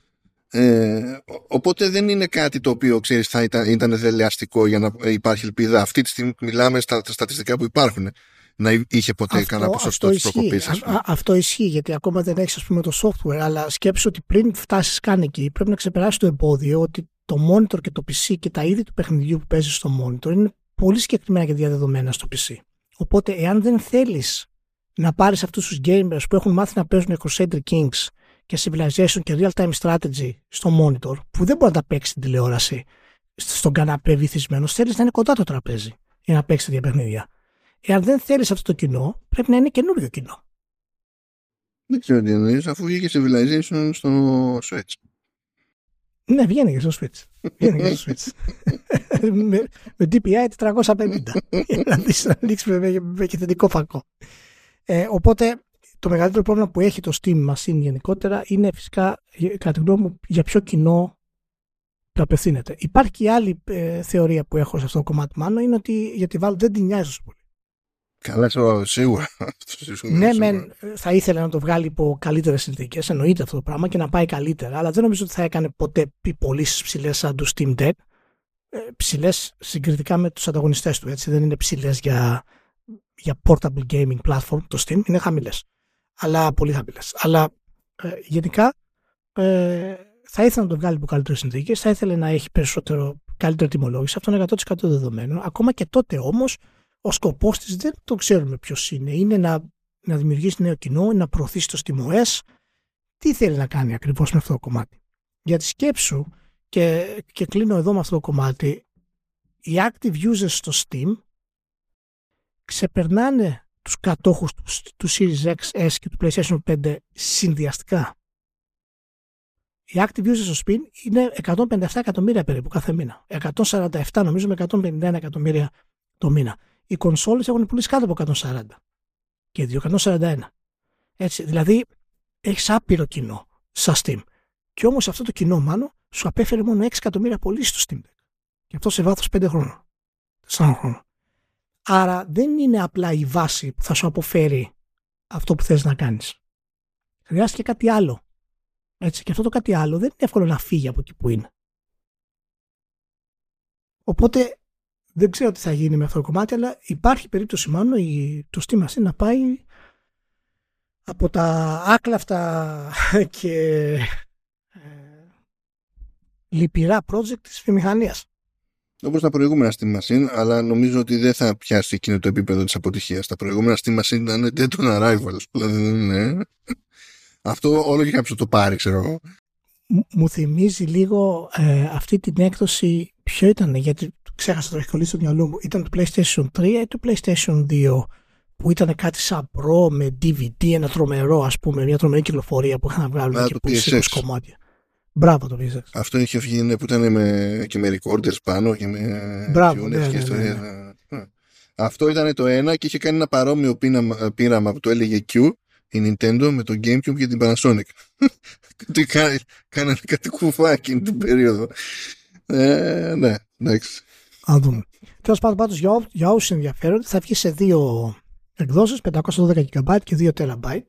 Ε, οπότε δεν είναι κάτι το οποίο, ξέρεις, θα ήταν, ήταν δελεαστικό για να υπάρχει ελπίδα. Αυτή τη στιγμή μιλάμε στα τα στατιστικά που υπάρχουν, να είχε ποτέ αυτό, κανένα ποσοστό της προκοπής. Α, α, αυτό ισχύει, γιατί ακόμα δεν έχεις, ας πούμε, το software, αλλά σκέψου ότι πριν φτάσεις καν εκεί πρέπει να ξεπεράσεις το εμπόδιο ότι το monitor και το πι σι και τα είδη του παιχνιδιού που παίζεις στο monitor είναι πολύ συγκεκριμένα και διαδεδομένα στο πι σι. Οπότε, εάν δεν θέλεις να πάρεις αυτούς τους gamers που έχουν μάθει να παίζουν Crusader Kings και Civilization και Real-Time Strategy στο monitor, που δεν μπορεί να τα παίξει στην τηλεόραση, στον καναπέ βυθισμένος, θέλεις να είναι κοντά το τραπέζι για να παίξει τέτοια παιχνίδια. Εάν δεν θέλεις αυτό το κοινό, πρέπει να είναι καινούριο κοινό. Δεν ξέρω τι εννοείς, αφού βγήκε Civilization στο Switch. Ναι, βγαίνει και στο Switch. Βγαίνει και στο Switch. με, με ντι πι άι τετρακόσια πενήντα. Για να δεις να ανοίξει με, με θετικό φακό. Ε, οπότε, το μεγαλύτερο πρόβλημα που έχει το Steam Machine γενικότερα είναι φυσικά, κατά τη γνώμη μου, για ποιο κοινό το απευθύνεται. Υπάρχει και άλλη ε, θεωρία που έχω σε αυτό το κομμάτι, μάλλον, είναι ότι για τη Valve δεν την νοιάζει τόσο πολύ. Καλά, σίγουρα. Ναι, μεν, θα ήθελε να το βγάλει υπό καλύτερες συνθήκες, εννοείται αυτό το πράγμα, και να πάει καλύτερα, αλλά δεν νομίζω ότι θα έκανε ποτέ πωλήσεις ψηλές σαν του Steam Deck. Ψηλές συγκριτικά με τους ανταγωνιστές του, έτσι. Δεν είναι ψηλές για, για portable gaming platform, το Steam, είναι χαμηλές. Αλλά πολύ χαμηλές. Αλλά ε, γενικά ε, θα ήθελε να το βγάλει υπό καλύτερες συνθήκες, θα ήθελε να έχει περισσότερο καλύτερη τιμολόγηση. Αυτό είναι εκατό τοις εκατό δεδομένο. Ακόμα και τότε όμως ο σκοπός της δεν το ξέρουμε ποιος είναι. Είναι να, να δημιουργήσει νέο κοινό, να προωθήσει το SteamOS. Τι θέλει να κάνει ακριβώς με αυτό το κομμάτι. Γιατί σκέψου, και, και κλείνω εδώ με αυτό το κομμάτι, οι active users στο Steam ξεπερνάνε τους κατόχους του, του Series X S και του PlayStation πέντε συνδυαστικά. Οι active users στο Steam είναι εκατόν πενήντα επτά εκατομμύρια περίπου κάθε μήνα. εκατόν σαράντα επτά νομίζω με εκατόν πενήντα ένα εκατομμύρια το μήνα. Οι κονσόλες έχουν πουλήσει κάτω από εκατόν σαράντα και δύο εκατόν σαράντα ένα. Έτσι, δηλαδή έχεις άπειρο κοινό στα Steam. Και όμως αυτό το κοινό μάλλον σου απέφερε μόνο έξι εκατομμύρια πωλήσεις στο Steam Deck. Και αυτό σε βάθος πέντε χρόνων. τέσσερα χρόνων. Άρα δεν είναι απλά η βάση που θα σου αποφέρει αυτό που θες να κάνεις. Χρειάστηκε κάτι άλλο. Έτσι, και αυτό το κάτι άλλο δεν είναι εύκολο να φύγει από εκεί που είναι. Οπότε δεν ξέρω τι θα γίνει με αυτό το κομμάτι, αλλά υπάρχει περίπτωση μάλλον η, το Steam Machine να πάει από τα άκλαφτα και ε, λυπηρά project της βιομηχανίας. Όπως τα προηγούμενα Steam Machine, αλλά νομίζω ότι δεν θα πιάσει εκείνο το επίπεδο της αποτυχίας. Τα προηγούμενα Steam Machine ήταν dead on arrival. Δηλαδή, ναι. Αυτό όλο και κάποιος το πάρει, ξέρω εγώ. Μου θυμίζει λίγο ε, αυτή την έκδοση. Ποιο ήταν, γιατί ξέχασα, το έχει κολλήσει στο μυαλό μου. Ήταν το PlayStation τρία ή το PlayStation δύο, που ήταν κάτι σαν Pro με ντι βι ντι, ένα τρομερό, ας πούμε, μια τρομερή κυκλοφορία που είχαν να βγάλουν και που είκοσι κομμάτια. Μπράβο το πι ες εξ. Αυτό είχε βγει, ναι, που ήταν με, και με recorders πάνω και με Μπράβο, ναι, ναι, και ναι, ναι, ναι. ναι. Αυτό ήταν το ένα και είχε κάνει ένα παρόμοιο πείραμα, πείραμα που το έλεγε Q η Nintendo με το GameCube και την Panasonic. Κάνανε κάτι κουφά εκείνη την περίοδο. Ε, ναι, εντάξει. Α δούμε. Τέλος πάντων, πάντως, για, για όσους ενδιαφέρονται, θα βγει σε δύο εκδόσεις, πεντακόσια δώδεκα τζι μπι και δύο τεραμπάιτ.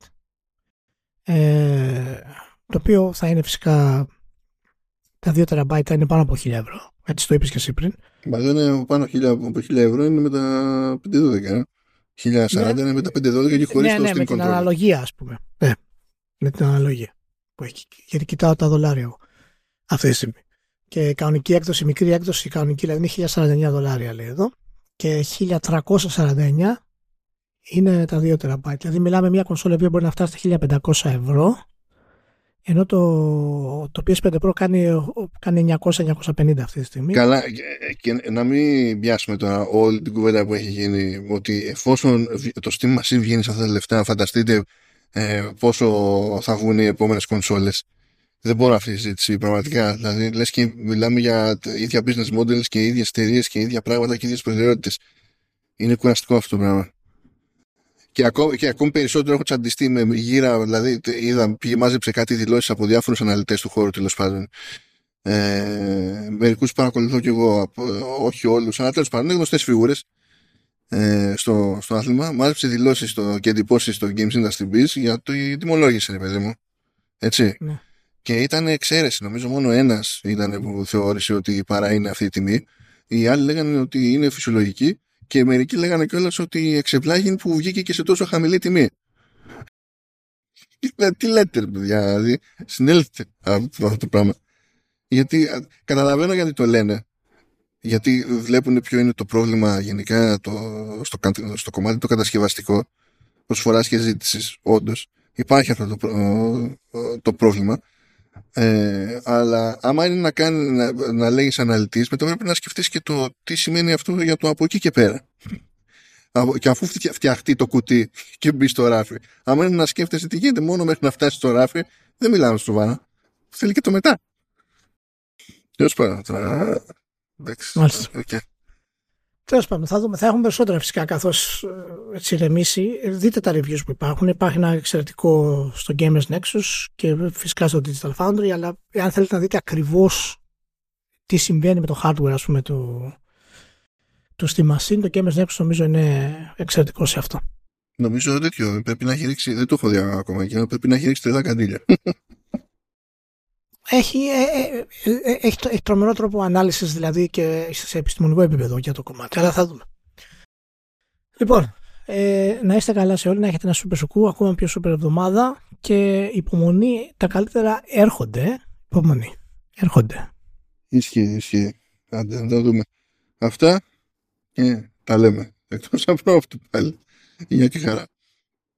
Ε, το οποίο θα είναι φυσικά, τα δύο τεραμπάιτ θα είναι πάνω από χίλια ευρώ. Έτσι το είπες και εσύ πριν. Μα δεν είναι πάνω από χίλια ευρώ, είναι με τα πεντακόσια δώδεκα. χίλια σαράντα ναι, είναι με τα πεντακόσια δώδεκα και χωρίς ναι, το ναι, Steam με Controller. την αναλογία, ας πούμε. Ναι, με την αναλογία που έχει. Γιατί κοιτάω τα δολάρια εγώ αυτή τη στιγμή. Και η κανονική έκδοση, η μικρή έκδοση, η κανονική δηλαδή είναι χίλια σαράντα εννιά δολάρια, λέει εδώ. Και χίλια τριακόσια σαράντα εννιά είναι τα δύο τεραμπάιτ. Δηλαδή μιλάμε μια κονσόλα που μπορεί να φτάσει στα χίλια πεντακόσια ευρώ, ενώ το, το πι ες φάιβ Pro κάνει, κάνει εννιακόσια με εννιακόσια πενήντα αυτή τη στιγμή. Καλά, και, και να μην πιάσουμε τώρα όλη την κουβέντα που έχει γίνει, ότι εφόσον το Steam Machine βγαίνει σε αυτά τα λεφτά, φανταστείτε ε, πόσο θα βγουν οι επόμενες κονσόλες. Δεν μπορώ αυτή η συζήτηση πραγματικά. Δηλαδή, λες και μιλάμε για ίδια business models και ίδιες εταιρείες και ίδια πράγματα και ίδιες προτεραιότητες. Είναι κουραστικό αυτό το πράγμα. Και ακόμη, και ακόμη περισσότερο έχω τσαντιστεί με γύρα, δηλαδή είδα, πήγε, μάζεψε κάτι δηλώσεις από διάφορους αναλυτές του χώρου, τέλος πάντων. Ε, μερικούς παρακολουθώ κι εγώ, όχι όλους, αλλά τέλος πάντων είναι γνωστές φιγούρες ε, στο, στο άθλημα. Μάζεψε δηλώσεις στο, και εντυπώσεις στο Games Industry Biz για το τιμολόγηση, ρε παιδί μου. Έτσι. Ναι. Και ήταν εξαίρεση, νομίζω μόνο ένας ήταν που θεώρησε ότι παρά είναι αυτή η τιμή. Οι άλλοι λέγανε ότι είναι φυσιολογική και μερικοί λέγανε κιόλας ότι εξεπλάγει που βγήκε και σε τόσο χαμηλή τιμή. Τι λέτε, παιδιά, δηλαδή, συνέλθετε από αυτό το πράγμα. Γιατί καταλαβαίνω γιατί το λένε. Γιατί βλέπουν ποιο είναι το πρόβλημα γενικά το, στο, στο κομμάτι το κατασκευαστικό προσφοράς και ζήτησης. Όντως υπάρχει αυτό το, το πρόβλημα. Ε, αλλά άμα είναι να, κάνει, να, να λέγεις αναλυτής, μετά πρέπει να σκεφτείς και το τι σημαίνει αυτό για το από εκεί και πέρα. Και αφού φτιαχτεί το κουτί και μπει στο ράφι, άμα είναι να σκέφτεσαι τι γίνεται μόνο μέχρι να φτάσει στο ράφι, δεν μιλάμε σοβαρά. Θέλει και το μετά. Τέλος πάντων. Μάλιστα. Okay. Τέλος πάντων, θα δούμε. Θα έχουμε περισσότερα φυσικά καθώς έτσι ηρεμήσει. Δείτε τα reviews που υπάρχουν. Υπάρχει ένα εξαιρετικό στο Gamers Nexus και φυσικά στο Digital Foundry, αλλά αν θέλετε να δείτε ακριβώς τι συμβαίνει με το hardware, ας πούμε, του, του Steam Machine, το Gamers Nexus νομίζω είναι εξαιρετικό σε αυτό. Νομίζω τέτοιο. Πρέπει να έχει ρίξει, δεν το έχω δει ακόμα, και πρέπει να έχει ρίξει τρελά καντήλια. Έχει, ε, ε, ε, έχει, έχει τρομερό τρόπο ανάλυσης, δηλαδή, και σε επιστημονικό επίπεδο για το κομμάτι. Αλλά θα δούμε. Λοιπόν, ε, να είστε καλά σε όλοι, να έχετε ένα super σουκού, ακόμα πιο super εβδομάδα και υπομονή, τα καλύτερα έρχονται. Υπομονή, έρχονται. Ισχύει, ισχύει. Άντε, να τα δούμε. Αυτά και τα λέμε. Εκτός από αυτό πάλι. Για τη χαρά.